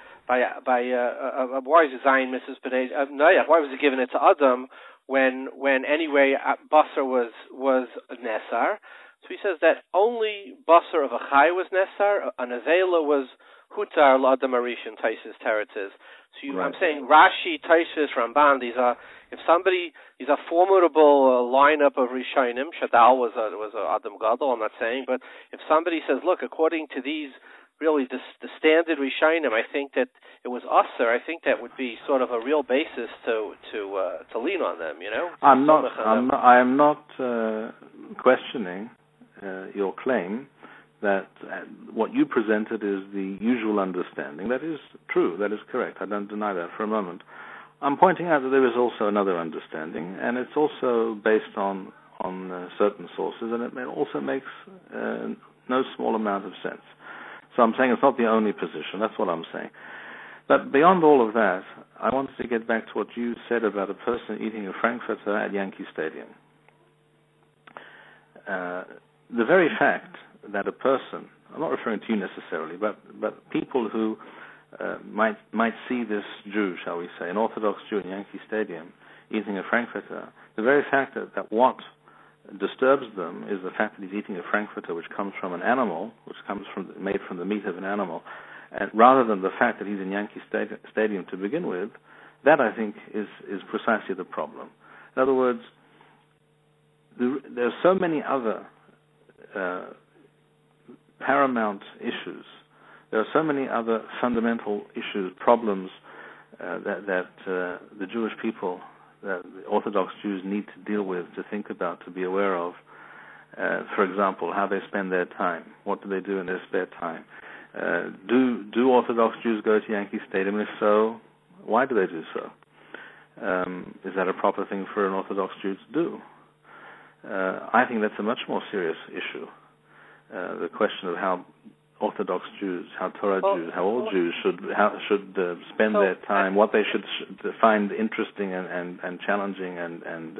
Speaker 2: why is it Zion Mrs. B'nai Noach? Why was it given it to Adam when anyway Basar was Nesar? So he says that only Basar of a Chai was Nesar, an Avela was Hutar L'Adam Arishan, Tosfos Teretzes. So I'm saying Rashi, Tosfos, Ramban, these are a formidable lineup of Rishonim. Shadal was a Adam Gadol, I'm not saying, but if somebody says, look, according to these, really the standard Rishonim, I think that it was Usser. I think that would be sort of a real basis to lean on them. You know.
Speaker 5: I am not questioning your claim that what you presented is the usual understanding. That is true. That is correct. I don't deny that for a moment. I'm pointing out that there is also another understanding, and it's also based on certain sources, and it also makes no small amount of sense. So I'm saying it's not the only position. That's what I'm saying. But beyond all of that, I wanted to get back to what you said about a person eating a Frankfurter at Yankee Stadium. The very fact that a person, I'm not referring to you necessarily, but people who might see this Jew, shall we say, an Orthodox Jew in Yankee Stadium eating a Frankfurter, the very fact that what disturbs them is the fact that he's eating a Frankfurter which comes from an animal, made from the meat of an animal, and rather than the fact that he's in Yankee Stadium to begin with, that I think is precisely the problem. In other words, there are so many other paramount issues. There are so many other fundamental issues, problems that the Jewish people, that the Orthodox Jews need to deal with, to think about, to be aware of. For example, how they spend their time. What do they do in their spare time? Do Orthodox Jews go to Yankee Stadium? And if so, why do they do so? Is that a proper thing for an Orthodox Jew to do? I think that's a much more serious issue. The question of how Orthodox Jews, how Torah Jews, how all Jews should spend their time, what they should find interesting and challenging and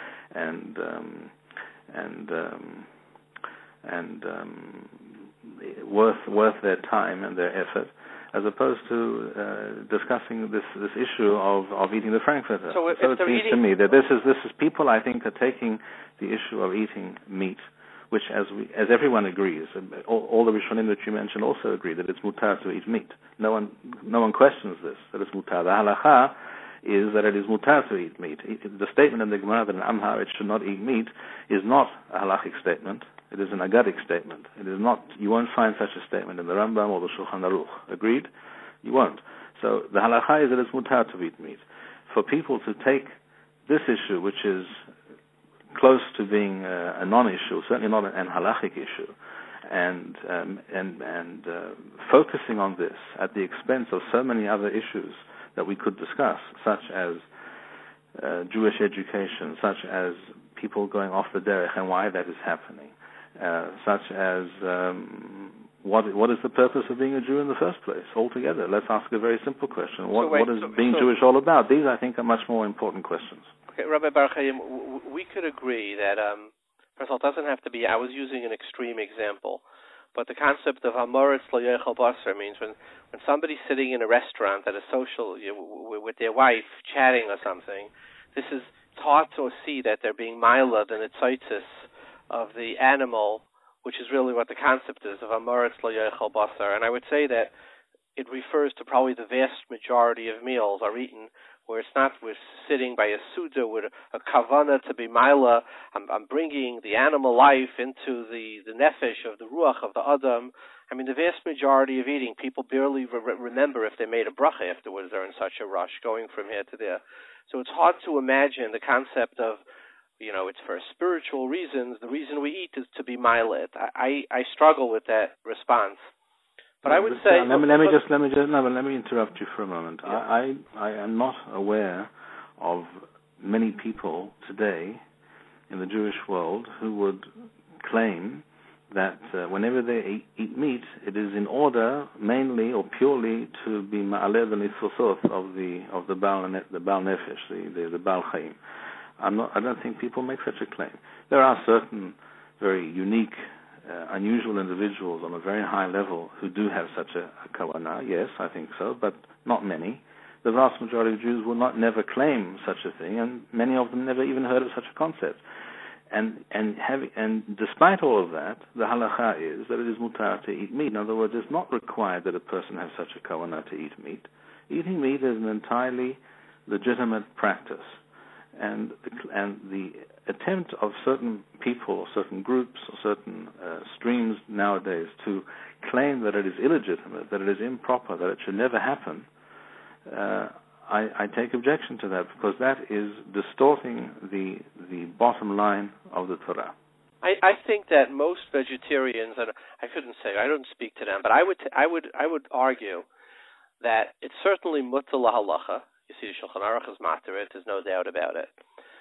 Speaker 5: worth their time and their effort, as opposed to discussing this issue of eating the Frankfurter. So it seems to me that this is people, I think, are taking the issue of eating meat, which, as everyone agrees, all the Rishonim that you mentioned also agree that it's mutar to eat meat. No one questions this, that it's mutar. The halacha is that it is mutar to eat meat. The statement in the Gemara that in Amha it should not eat meat is not a halachic statement. It is an agadic statement. It is not. You won't find such a statement in the Rambam or the Shulchan Aruch. Agreed? You won't. So the halacha is that it's mutar to eat meat. For people to take this issue, which is close to being a non-issue, certainly not an halachic issue, and focusing on this at the expense of so many other issues that we could discuss, such as Jewish education, such as people going off the derech and why that is happening, such as what is the purpose of being a Jew in the first place altogether? Let's ask a very simple question. What is being Jewish all about? These, I think, are much more important questions.
Speaker 2: Okay, Rabbi Bar Chaim, we could agree that, first of all, it doesn't have to be, I was using an extreme example, but the concept of Amoritz Lo Yochel Basar means when somebody's sitting in a restaurant at a social, with their wife, chatting or something, it's hard to see that they're being milad and etzoitzis of the animal, which is really what the concept is of Amoritz Lo Yochel Basar. And I would say that it refers to probably the vast majority of meals are eaten where it's not we're sitting by a Suda with a kavana to be Maila. I'm bringing the animal life into the nefesh of the ruach of the Adam. I mean, the vast majority of eating, people barely remember if they made a bracha afterwards. They're in such a rush going from here to there. So it's hard to imagine the concept of, it's for spiritual reasons. The reason we eat is to be milet. I struggle with that response. But I would say...
Speaker 5: Let me interrupt you for a moment. Yeah. I am not aware of many people today in the Jewish world who would claim that whenever they eat meat, it is in order mainly or purely to be ma'aleh the nitzosot of the Baal Nefesh, the Baal Chaim. I don't think people make such a claim. There are certain very unique, unusual individuals on a very high level who do have such a kavanah. Yes, I think so, but not many. The vast majority of Jews will never claim such a thing, and many of them never even heard of such a concept. And despite all of that, the halacha is that it is mutar to eat meat. In other words, it's not required that a person have such a kavanah to eat meat. Eating meat is an entirely legitimate practice. And the attempt of certain people, or certain groups, or certain streams nowadays to claim that it is illegitimate, that it is improper, that it should never happen, I take objection to that, because that is distorting the bottom line of the Torah.
Speaker 2: I think that most vegetarians, and I shouldn't say, I don't speak to them, but I would argue that it's certainly mutar lahalacha. You see, the Shulchan Aruch is matter it. There's no doubt about it.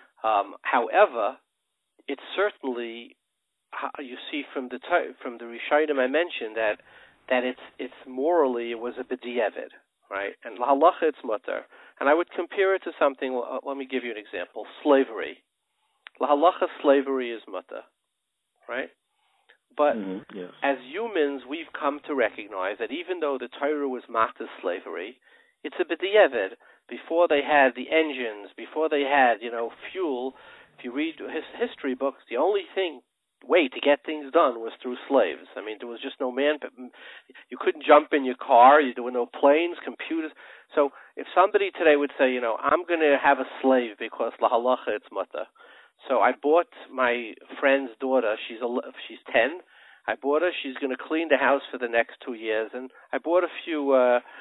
Speaker 2: However, it's certainly, you see from the Rishonim I mentioned that it's morally it was a b'diavad, right? And lahalacha it's mutar. And I would compare it to something. Let me give you an example: slavery. Lahalacha slavery is mutar, right? But
Speaker 5: yes.
Speaker 2: As humans, we've come to recognize that even though the Torah was matar slavery, it's a b'diavad. Before they had the engines, before they had, fuel, if you read history books, the only way to get things done was through slaves. I mean, there was just no man. You couldn't jump in your car. There were no planes, computers. So if somebody today would say, I'm going to have a slave because lahalacha it's mutar. So I bought my friend's daughter. She's 10. I bought her. She's going to clean the house for the next 2 years, and I bought a few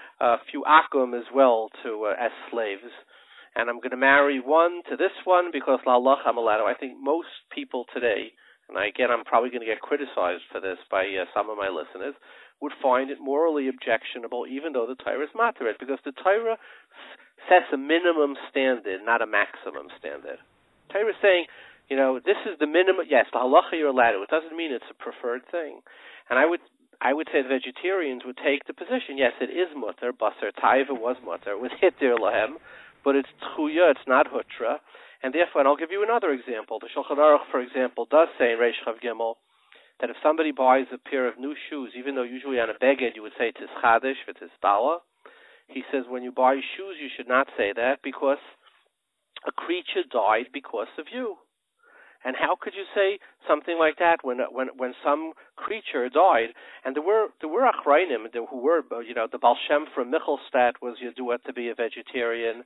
Speaker 2: akum as well as slaves. And I'm going to marry one to this one because lahalacha I'm allowed to. I think most people today, and I'm probably going to get criticized for this by some of my listeners, would find it morally objectionable, even though the Torah is matar it, because the Torah sets a minimum standard, not a maximum standard. The Torah is saying, this is the minimum. Yes, the halacha you're allowed to. It doesn't mean it's a preferred thing. And I would say the vegetarians would take the position. Yes, it is mutar. Basar taiva was mutar. It was hitir lahem, but it's tchuya. It's not hutra. And therefore, and I'll give you another example. The Shulchan Aruch, for example, does say in Reish Chav Gimel that if somebody buys a pair of new shoes, even though usually on a beged you would say tis chadish, tis bala, he says when you buy shoes you should not say that because a creature died because of you. And how could you say something like that when some creature died? And there were achrayim who were, the Baal Shem from Michelstadt was yadua to be a vegetarian.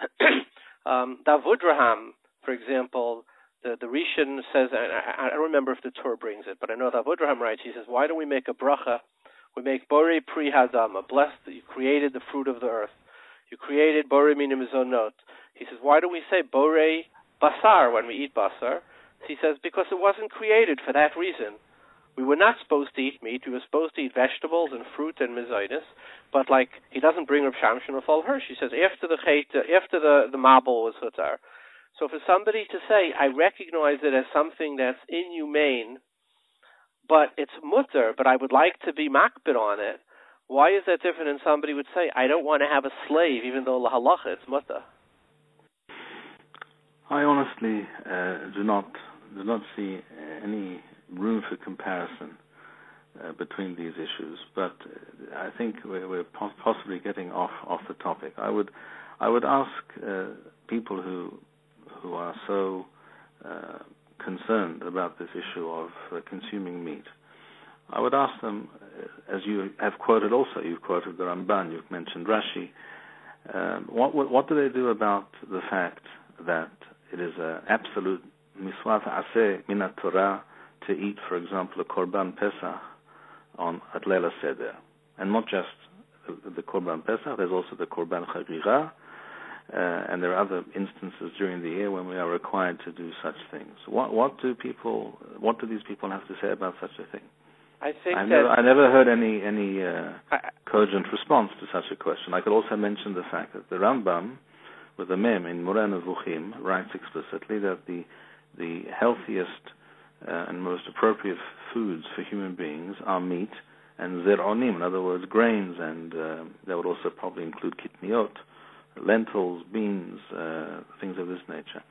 Speaker 2: Davudraham, for example, the Rishon says, and I don't remember if the Torah brings it, but I know Davudraham writes, he says, why don't we make a bracha? We make borei pri hadama, blessed that you created the fruit of the earth. You created borei mina mizonot. He says, why don't we say borei basar when we eat basar? He says, because it wasn't created for that reason. We were not supposed to eat meat. We were supposed to eat vegetables and fruit and mezainis. But he doesn't bring Rav Shamshon or Fal Hirsch. He says, after the mabul was hutar. So for somebody to say, I recognize it as something that's inhumane, but it's mutar, but I would like to be makbid on it, why is that different than somebody would say, I don't want to have a slave, even though lahalacha, it's mutar?
Speaker 5: I honestly do not see any room for comparison between these issues, but I think we're possibly getting off the topic. I would ask people who are so concerned about this issue of consuming meat. I would ask them, as you have quoted also, you've quoted the Ramban, you've mentioned Rashi, What do they do about the fact that it is an absolute miswat aseh min Torah to eat, for example, a Korban Pesach at Leila Seder, and not just the Korban Pesach? There's also the Korban Chagiga, and there are other instances during the year when we are required to do such things. What do these people have to say about such a thing?
Speaker 2: I
Speaker 5: never heard any cogent response to such a question. I could also mention the fact that the Rambam, with the Mem in Moreh Nevuchim, writes explicitly that the healthiest and most appropriate foods for human beings are meat and zer'onim, in other words, grains, and that would also probably include kitniot, lentils, beans, things of this nature.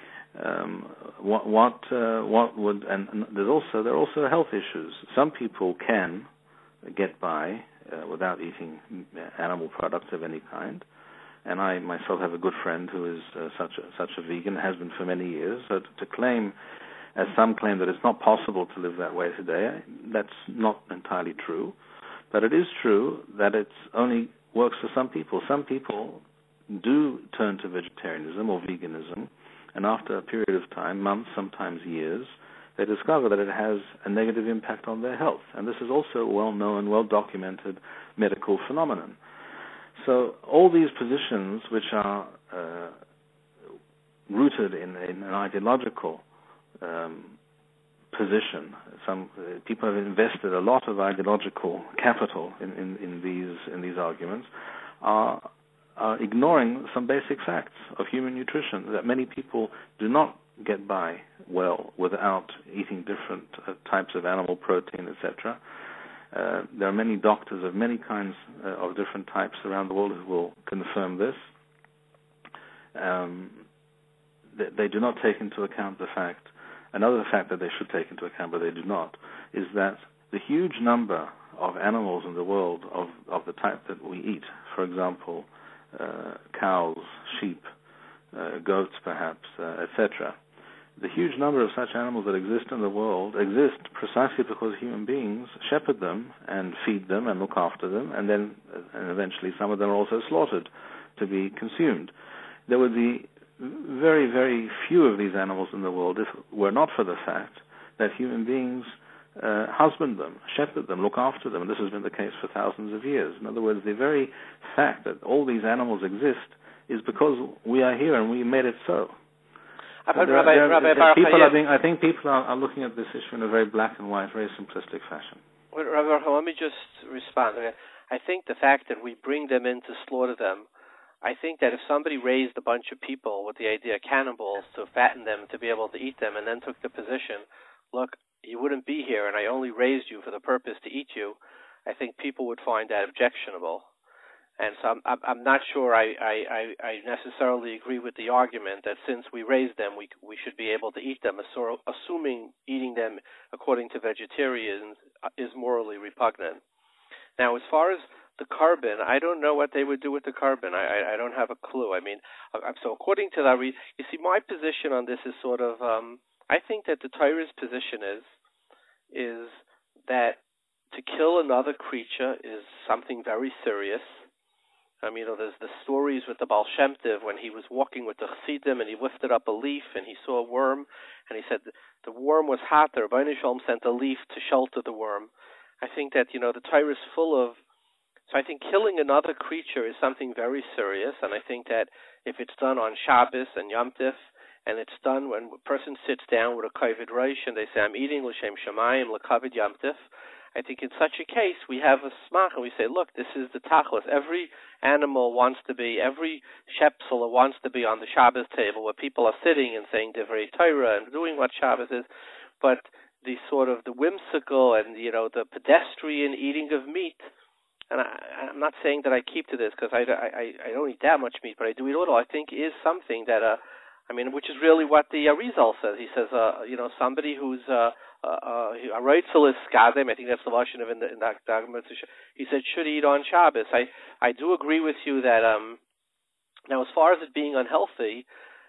Speaker 5: What would, and there are also health issues. Some people can get by without eating animal products of any kind, and I myself have a good friend who is such a vegan, has been for many years. So to claim, as some claim, that it's not possible to live that way today, that's not entirely true. But it is true that it only works for some people. Some people do turn to vegetarianism or veganism, and after a period of time, months, sometimes years, they discover that it has a negative impact on their health. And this is also a well-known, well-documented medical phenomenon. So all these positions, which are rooted in an ideological position, some people have invested a lot of ideological capital in these arguments, are ignoring some basic facts of human nutrition, that many people do not get by well without eating different types of animal protein, etc. There are many doctors of many kinds of different types around the world who will confirm this. They do not take into account the fact, another fact that they should take into account, but they do not, is that the huge number of animals in the world of the type that we eat, for example, cows, sheep, goats perhaps, etc. The huge number of such animals that exist in the world exist precisely because human beings shepherd them and feed them and look after them, and eventually some of them are also slaughtered to be consumed. There would be very, very few of these animals in the world if it were not for the fact that human beings husband them, shepherd them, look after them, and this has been the case for thousands of years. In other words, the very fact that all these animals exist is because we are here and we made it so. I think people are looking at this issue in a very black and white, very simplistic fashion.
Speaker 2: Well, Rabbi, let me just respond. I think the fact that we bring them in to slaughter them, I think that if somebody raised a bunch of people with the idea of cannibals to fatten them to be able to eat them and then took the position, look, you wouldn't be here and I only raised you for the purpose to eat you, I think people would find that objectionable. And so I'm not sure I necessarily agree with the argument that since we raised them, we should be able to eat them, assuming eating them according to vegetarians is morally repugnant. Now, as far as the carbon, I don't know what they would do with the carbon. I don't have a clue. I mean, so according to that, you see, my position on this is sort of, I think that the Torah's position is that to kill another creature is something very serious. I mean, there's the stories with the Baal Shem Tov when he was walking with the Chassidim and he lifted up a leaf and he saw a worm and he said the worm was hot. The Rebbeinu Shalom sent a leaf to shelter the worm. I think that, the Torah is full of, so I think killing another creature is something very serious, and I think that if it's done on Shabbos and Yom Tov, and it's done when a person sits down with a kavod rosh and they say, I'm eating l'shem shamayim l'kavod Yom Tov, I think in such a case we have a smach and we say, look, this is the tachlis. Every animal wants to be, every shepsel wants to be on the Shabbos table where people are sitting and saying Divrei Torah and doing what Shabbos is, but the sort of the whimsical and the pedestrian eating of meat, and I'm not saying that I keep to this because I don't eat that much meat, but I do eat a little, I think is something that which is really what the Arizal says. He says somebody who's a Reitzel is Skadem, I think that's the Lashon of in the document. He said should eat on Shabbos. I do agree with you that now as far as it being unhealthy,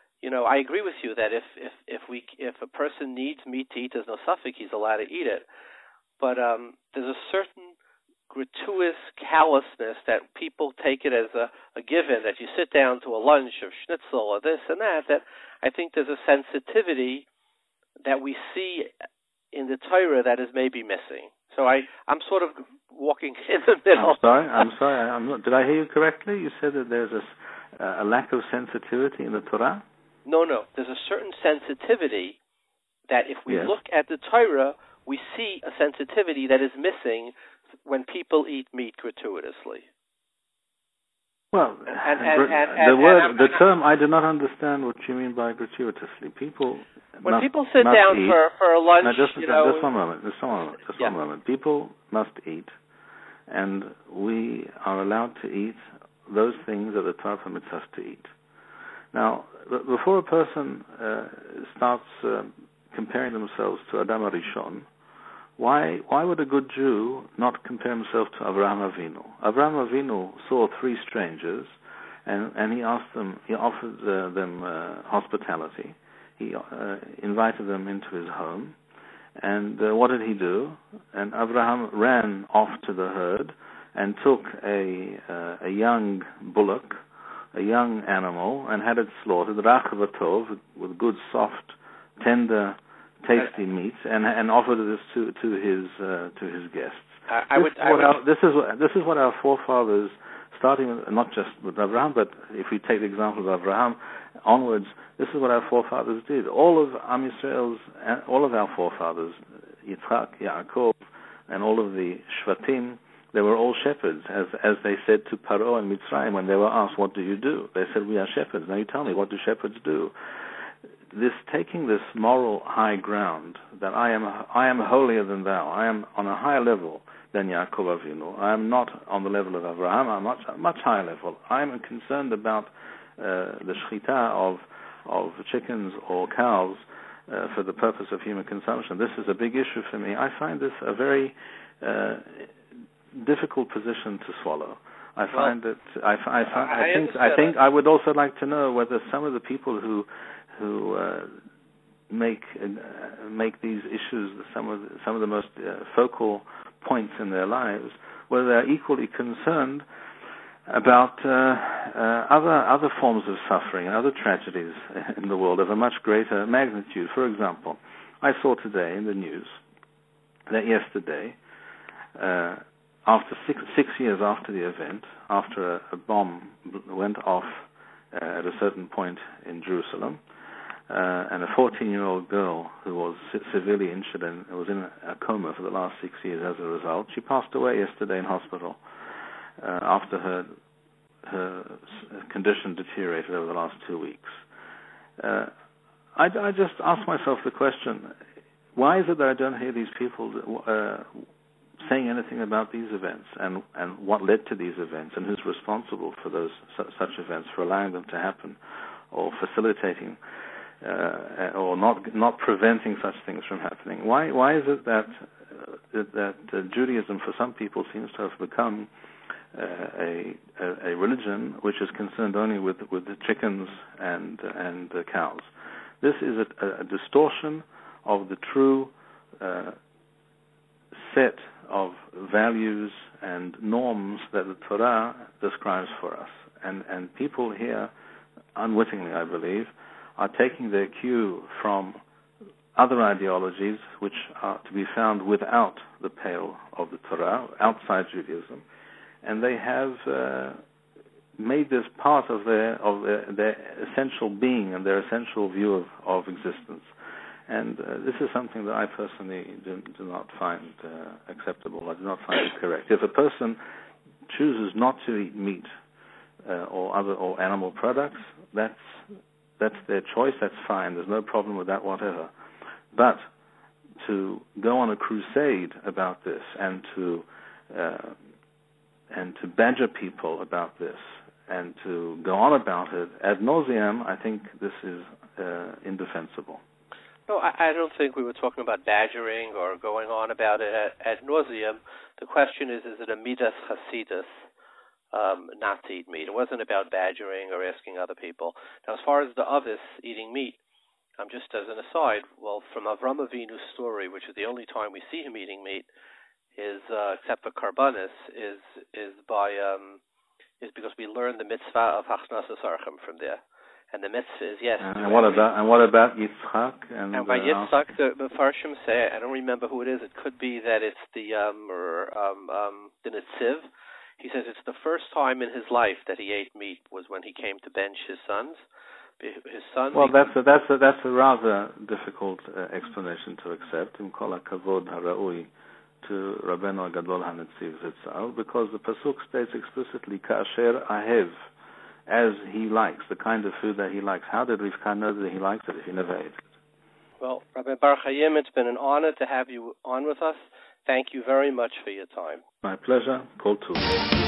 Speaker 2: I agree with you that if a person needs meat to eat, there's no suffix, he's allowed to eat it. But there's a certain gratuitous callousness that people take it as a given, that you sit down to a lunch of schnitzel or this and that I think there's a sensitivity that we see in the Torah that is maybe missing. So I'm sort of walking in the middle.
Speaker 5: I'm sorry. Did I hear you correctly? You said that there's a lack of sensitivity in the Torah?
Speaker 2: No. There's a certain sensitivity that if we look at the Torah, we see a sensitivity that is missing when people eat meat gratuitously.
Speaker 5: Well, the term, I do not understand what you mean by gratuitously.
Speaker 2: When people sit down
Speaker 5: eat,
Speaker 2: for a lunch,
Speaker 5: just one moment. People must eat, and we are allowed to eat those things that the Torah permits us to eat. Now, before a person starts comparing themselves to Adam HaRishon, why would a good Jew not compare himself to Avraham Avinu? Avraham Avinu saw three strangers, and he offered them hospitality. He invited them into his home, and what did he do? And Avraham ran off to the herd and took a young bullock, a young animal, and had it slaughtered, rachav tov, with good, soft, tender, tasty meat, and offered this to his guests. This is what our forefathers, starting not just with Abraham, but if we take the example of Abraham onwards, this is what our forefathers did. All of Am Yisrael's, all of our forefathers, Yitzchak, Yaakov, and all of the Shvatim, they were all shepherds, as they said to Paro and Mitzrayim when they were asked, "What do you do?" They said, "We are shepherds." Now you tell me, what do shepherds do? Taking this moral high ground that I am holier than thou, I am on a higher level than Yaakov Avinu, I am not on the level of Avraham, I'm much higher level. I am concerned about the shechita of chickens or cows for the purpose of human consumption. This is a big issue for me. I find this a very difficult position to swallow. I think I would also like to know whether some of the people who make these issues some of the most focal points in their lives, whether they're equally concerned about other forms of suffering and other tragedies in the world of a much greater magnitude. For example, I saw today in the news that yesterday, after six years after the event, after a bomb went off at a certain point in Jerusalem, and a 14-year-old girl who was severely injured and was in a coma for the last 6 years as a result. She passed away yesterday in hospital after her condition deteriorated over the last 2 weeks. I just asked myself the question, why is it that I don't hear these people saying anything about these events and what led to these events and who's responsible for such events, for allowing them to happen or facilitating or not preventing such things from happening? Why is it that Judaism for some people seems to have become a religion which is concerned only with the chickens and the cows? This is a distortion of the true set of values and norms that the Torah describes for us. And people here, unwittingly, I believe, are taking their cue from other ideologies which are to be found without the pale of the Torah, outside Judaism, and they have made this part of their essential being and their essential view of existence. And this is something that I personally do not find acceptable. I do not find it correct. If a person chooses not to eat meat or animal products, that's their choice. That's fine. There's no problem with that whatever. But to go on a crusade about this and to badger people about this and to go on about it ad nauseam, I think this is indefensible.
Speaker 2: No, I don't think we were talking about badgering or going on about it ad nauseum. The question is it a midas chasidus not to eat meat? It wasn't about badgering or asking other people. Now, as far as the Avis eating meat, just as an aside, well, from Avram Avinu's story, which is the only time we see him eating meat, is except for Karbanis is because we learn the mitzvah of Hachnasas Archim from there. And the mitzvah is yes.
Speaker 5: And what about Yitzchak? And
Speaker 2: by Yitzchak, the Mefarshim say, I don't remember who it is. It could be that it's the Netziv. He says it's the first time in his life that he ate meat was when he came to bench his sons. His sons.
Speaker 5: Well, that's a rather difficult explanation to accept. In Kol HaKavod HaRa'ui to Rabbeinu Gadol HaNetziv Zitzal, because the pasuk states explicitly Ka'asher Ahev, as he likes, the kind of food that he likes. How did Rivka know that he likes it if he never ate it?
Speaker 2: Well, Rabbi Bar Chaim, it's been an honor to have you on with us. Thank you very much for your time.
Speaker 5: My pleasure. Kol Tov.